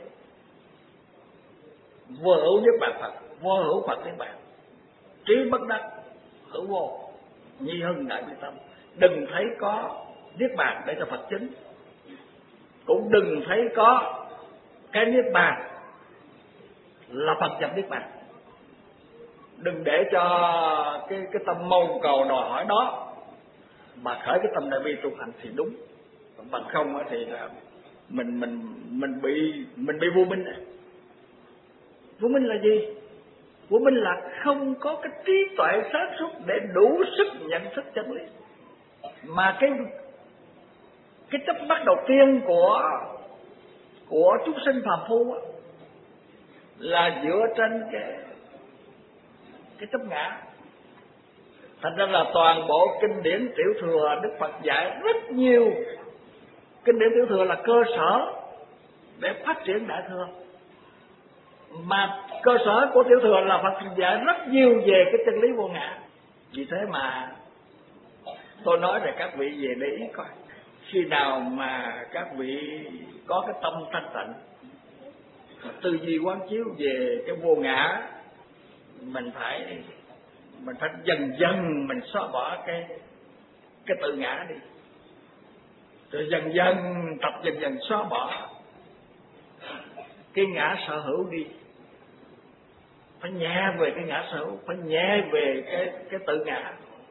Vô hữu Niết Bàn Phật, vô hữu Phật Niết Bàn, trí bất đắc hữu vô, nhi hưng đại bi tâm. Đừng thấy có Niết Bàn để cho Phật chứng, cũng đừng thấy có cái Niết Bàn là Phật nhập Niết Bàn. Đừng để cho cái tâm mong cầu đòi hỏi đó mà khởi cái tâm đại bi tu hành thì đúng. Còn bằng không thì là mình bị vô minh. Vô minh là gì? Vô minh là không có cái trí tuệ sáng suốt để đủ sức nhận thức chân lý. Mà cái chấp bắt đầu tiên của chúng sinh phàm phu là dựa trên cái chấp ngã. Thành ra là toàn bộ kinh điển Tiểu Thừa Đức Phật dạy rất nhiều. Kinh điển Tiểu Thừa là cơ sở để phát triển Đại Thừa, mà cơ sở của Tiểu Thừa là Phật dạy rất nhiều về cái chân lý vô ngã. Vì thế mà tôi nói để các vị về để ý coi, khi nào mà các vị có cái tâm thanh tịnh, tư duy quán chiếu về cái vô ngã, mình phải dần dần mình xóa bỏ cái tự ngã đi, rồi dần dần xóa bỏ cái ngã sở hữu đi, phải nhẹ về cái ngã sở hữu, phải nhẹ về cái tự ngã,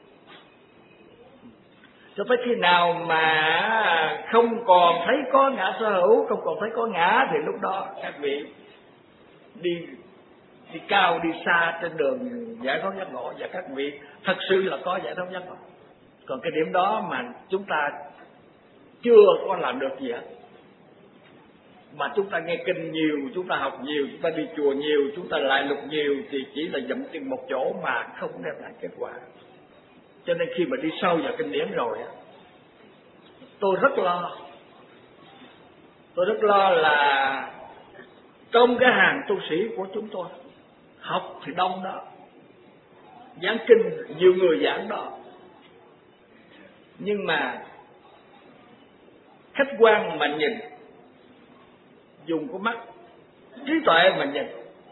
cho tới khi nào mà không còn thấy có ngã sở hữu, không còn thấy có ngã, thì lúc đó các vị đi cao đi xa trên đường giải thoát giác ngộ, và các vị thật sự là có giải thoát giác ngộ. Còn cái điểm đó mà chúng ta chưa có làm được gì hết, mà chúng ta nghe kinh nhiều, chúng ta học nhiều, chúng ta đi chùa nhiều, chúng ta lại lục nhiều, thì chỉ là dậm chân một chỗ mà không đem lại kết quả. Cho nên khi mà đi sâu vào kinh điển rồi, tôi rất lo là trong cái hàng tu sĩ của chúng tôi, học thì đông đó, giảng kinh nhiều người giảng đó, nhưng mà khách quan mà nhìn, dùng con mắt trí tuệ mà nhìn,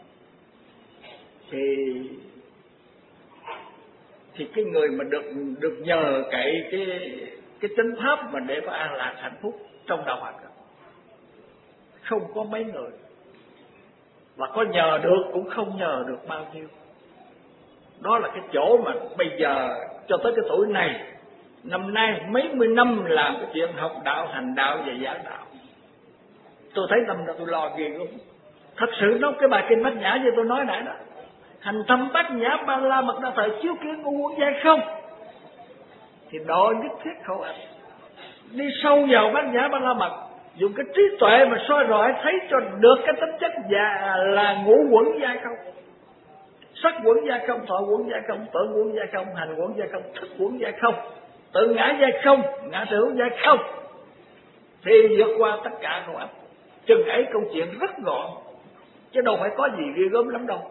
thì cái người mà được nhờ cái chánh pháp mà để có an lạc hạnh phúc trong đạo Phật không có mấy người, và có nhờ được cũng không nhờ được bao nhiêu. Đó là cái chỗ mà bây giờ cho tới cái tuổi này, năm nay mấy mươi năm làm cái chuyện học đạo, hành đạo và giảng đạo, tôi thấy năm đó tôi lo ghê lắm. Thật sự nó cái bài kinh Bát Nhã như tôi nói nãy đó, hành thâm Bát Nhã Ba La Mật Đa Thời chiếu kiến ngũ uẩn giai không, thì độ nhất thiết khẩu ảnh. Đi sâu vào Bát Nhã Ba La Mật, dùng cái trí tuệ mà soi rọi thấy cho được cái tính chất và là ngũ uẩn giai không, sắc uẩn giai không, thọ uẩn giai không, tưởng uẩn giai không, hành uẩn giai không, thức uẩn giai không, tự ngã giai không, ngã sở hữu giai không, thì vượt qua tất cả khẩu ảnh. Chừng ấy câu chuyện rất gọn, chứ đâu phải có gì ghê gớm lắm đâu.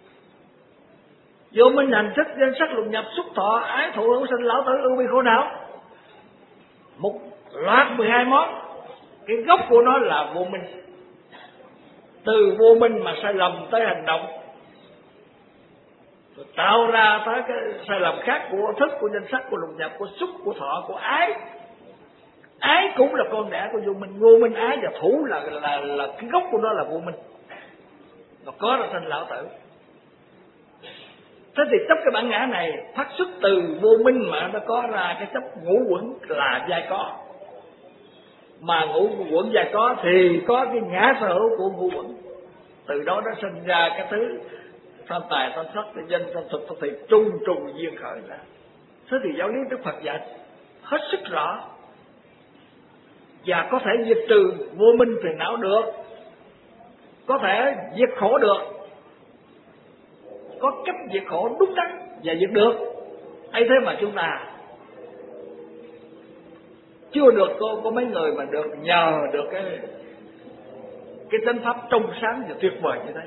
Vô minh hành thức danh sắc lục nhập xúc thọ ái thụ hữu sinh lão tử ưu bi khổ não, một loạt 12 món. Cái gốc của nó là vô minh. Từ vô minh mà sai lầm tới hành động, rồi tạo ra tới cái sai lầm khác của thức, của danh sắc, của lục nhập, của xúc, của thọ, của ái. Ái cũng là con đẻ của vô minh. Vô minh ái và thủ là cái gốc của nó là vô minh, nó có ra thành lão tử. Thế thì chấp cái bản ngã này phát xuất từ vô minh mà nó có ra cái chấp ngũ uẩn là giai có. Mà ngũ uẩn giai có thì có cái ngã sở hữu của ngũ uẩn. Từ đó nó sinh ra cái thứ tham tài, tham sắc, tham danh, tham thực, tham thị trung duyên khởi ra. Thế thì giáo lý Đức Phật dạy hết sức rõ, và có thể diệt trừ vô minh phiền não được, có thể diệt khổ được, có cách diệt khổ đúng đắn và diệt được. ấy thế mà chúng ta chưa được có mấy người mà được nhờ được cái chánh pháp trong sáng và tuyệt vời như thế.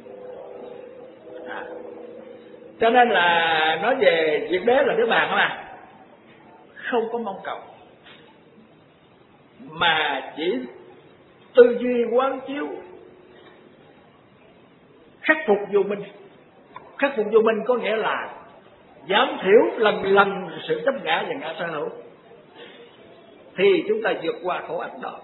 Cho nên là nói về diệt đế là Đức Bàn mà không có mong cầu, mà chỉ tư duy quán chiếu khắc phục vô minh. Khắc phục vô minh có nghĩa là giảm thiểu lần sự chấp ngã và ngã sở hữu, thì chúng ta vượt qua khổ ách đó.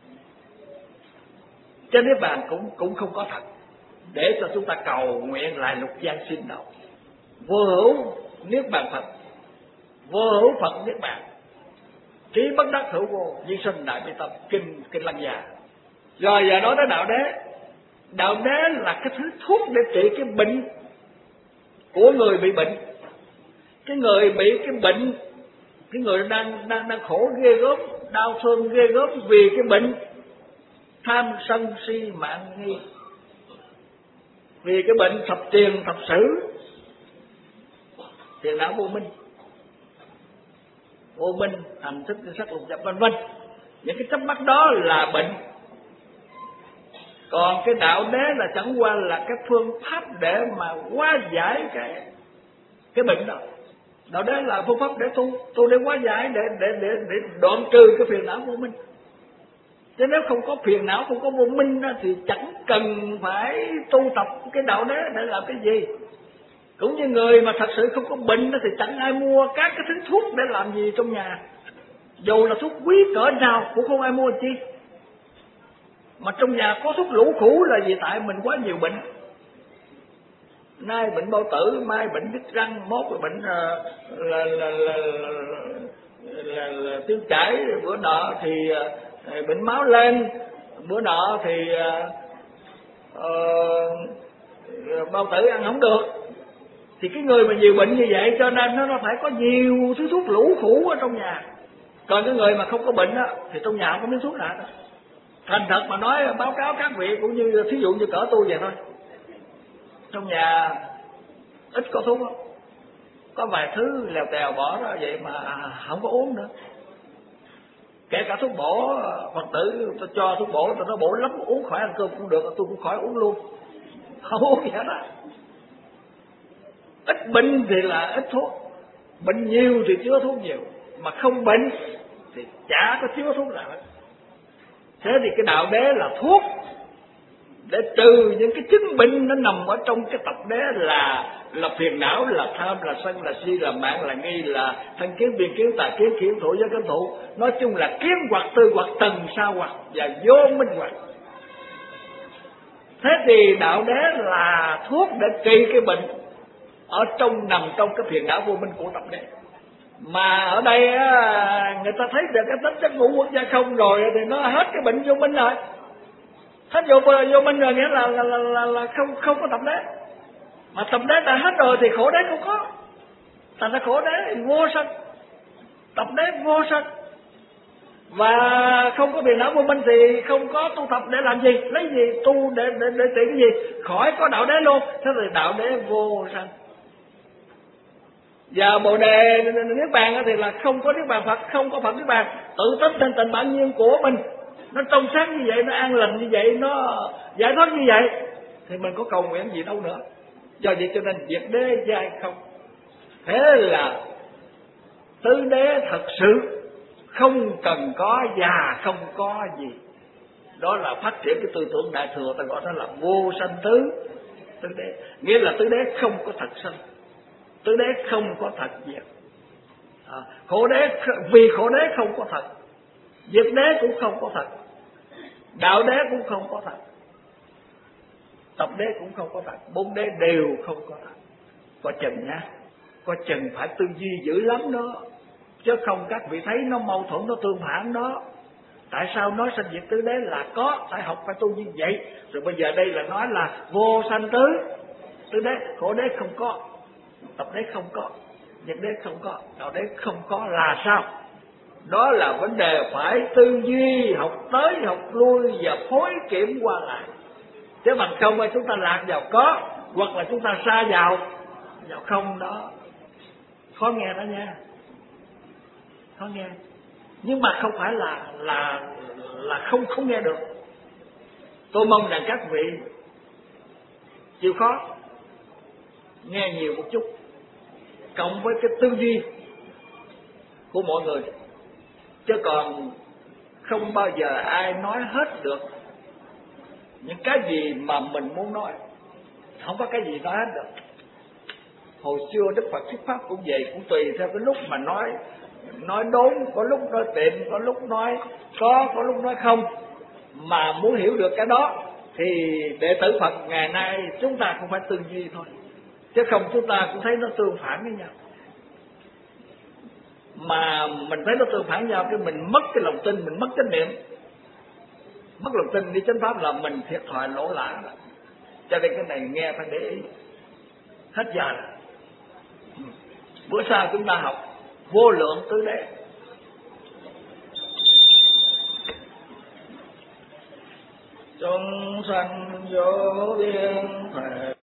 Trên Niết Bàn cũng không có thật để cho chúng ta cầu nguyện lại lục giang sinh đâu. Vô hữu Niết Bàn Phật, vô hữu Phật Niết Bàn, trí bất đắc hữu vô, di sinh đại bi tâm, kinh Lăng Già. Rồi giờ nói tới đạo đế. Đạo đế là cái thứ thuốc để trị cái bệnh của người bị bệnh. Cái người bị cái bệnh, cái người đang khổ ghê gớm, đau thương ghê gớm vì cái bệnh tham sân si mạng nghi, vì cái bệnh thập tiền thập sử, phiền não vô minh, hành thức sắc lục nhập vân vân. Những cái chớp mắt đó là bệnh. Còn cái đạo đế là chẳng qua là cái phương pháp để mà hóa giải cái bệnh đó. Đạo đế là phương pháp để tu để hóa giải, để đoạn trừ cái phiền não vô minh. Chứ nếu không có phiền não, không có vô minh thì chẳng cần phải tu tập cái đạo đế để làm cái gì. Cũng như người mà thật sự không có bệnh thì chẳng ai mua các cái thứ thuốc để làm gì trong nhà. Dù là thuốc quý cỡ nào cũng không ai mua chi. Mà trong nhà có thuốc lũ khủ là vì tại mình quá nhiều bệnh. Nay bệnh bao tử, mai bệnh đứt răng, mốt là bệnh là tiêu chảy, bữa nọ thì bệnh máu lên, bữa nọ thì bao tử ăn không được. Thì cái người mà nhiều bệnh như vậy cho nên nó phải có nhiều thứ thuốc lũ khủ ở trong nhà. Còn cái người mà không có bệnh á thì trong nhà không có miếng thuốc nào đâu. Thành thật mà nói, báo cáo các vị cũng như thí dụ như cỡ tôi vậy thôi, trong nhà ít có thuốc lắm. Có vài thứ lèo tèo bỏ ra vậy mà không có uống nữa. Kể cả thuốc bổ, Phật tử tôi cho thuốc bổ, tôi nói bổ lắm, uống khỏi ăn cơm cũng được, tôi cũng khỏi uống luôn, không uống gì hết á. Ít bệnh thì là ít thuốc, bệnh nhiều thì chứa thuốc nhiều, mà không bệnh thì chả có chứa thuốc nào hết. Thế thì cái đạo đế là thuốc để trừ những cái chứng bệnh nó nằm ở trong cái tập đế, là phiền não, là tham, là sân, là si, là mạng, là nghi, là thân kiến, biên kiến, tà kiến, kiến thủ, giới cấm thủ. Nói chung là kiến hoặc, tư hoặc, tần sa hoặc và vô minh hoặc. Thế thì đạo đế là thuốc để trị cái bệnh ở trong, nằm trong cái phiền não vô minh của tập đế. Mà ở đây người ta thấy được cái tính chất ngũ uẩn gia không rồi thì nó hết cái bệnh vô minh rồi. Hết vô minh rồi nghĩa là không có tập đế. Mà tập đế đã hết rồi thì khổ đế không có. Thành ra khổ đế vô sanh, tập đế vô sanh. Và không có phiền não vô minh thì không có tu tập để làm gì, lấy gì tu để trị cái gì, khỏi có đạo đế luôn. Thế thì đạo đế vô sanh. Và Bồ Đề Niết Bàn thì là không có Niết Bàn Phật, không có Phật Niết Bàn, tự tính thanh tịnh bản nhiên của mình, nó trong sáng như vậy, nó an lành như vậy, nó giải thoát như vậy, thì mình có cầu nguyện gì đâu nữa. Do vậy cho nên diệt đế giai không. Thế là tứ đế thật sự không cần có và không có gì. Đó là phát triển cái tư tưởng Đại Thừa, ta gọi đó là vô sanh tứ đế. Nghĩa là tứ đế không có thật sanh, tứ đế không có thật diệt. Khổ đế, vì khổ đế không có thật, diệt đế cũng không có thật, đạo đế cũng không có thật, tập đế cũng không có thật, bốn đế đều không có thật. Coi chừng nha, coi chừng phải tư duy dữ lắm đó, chứ không các vị thấy nó mâu thuẫn, nó tương phản đó. Tại sao nói sanh diệt tứ đế là có, phải học phải tu như vậy. Rồi bây giờ đây là nói là vô sanh tứ đế, khổ đế không có, tập đế không có, diệt đế không có, đạo đế không có là sao? Đó là vấn đề phải tư duy, học tới học lui và phối kiểm qua lại. Chứ bằng không chúng ta lạc vào có, hoặc là chúng ta sa vào không đó. Khó nghe đó nha, khó nghe. Nhưng mà không phải là không nghe được. Tôi mong rằng các vị chịu khó nghe nhiều một chút, cộng với cái tư duy của mọi người. Chứ còn không bao giờ ai nói hết được những cái gì mà mình muốn nói. Không có cái gì nói hết được. Hồi xưa Đức Phật thuyết pháp cũng vậy, cũng tùy theo cái lúc mà nói đốn, có lúc nói tiệm, có lúc nói có lúc nói không. Mà muốn hiểu được cái đó thì đệ tử Phật ngày nay chúng ta cũng phải tư duy thôi, chứ không chúng ta cũng thấy nó tương phản với nhau. Mà mình thấy nó tương phản nhau, cái mình mất cái lòng tin, mình mất chánh niệm. Mất lòng tin đi chánh pháp là mình thiệt thòi lỗ lã. Cho nên cái này nghe phải để ý. Hết giờ rồi. Bữa sau chúng ta học vô lượng tứ đế. Chúng sanh vô biên thể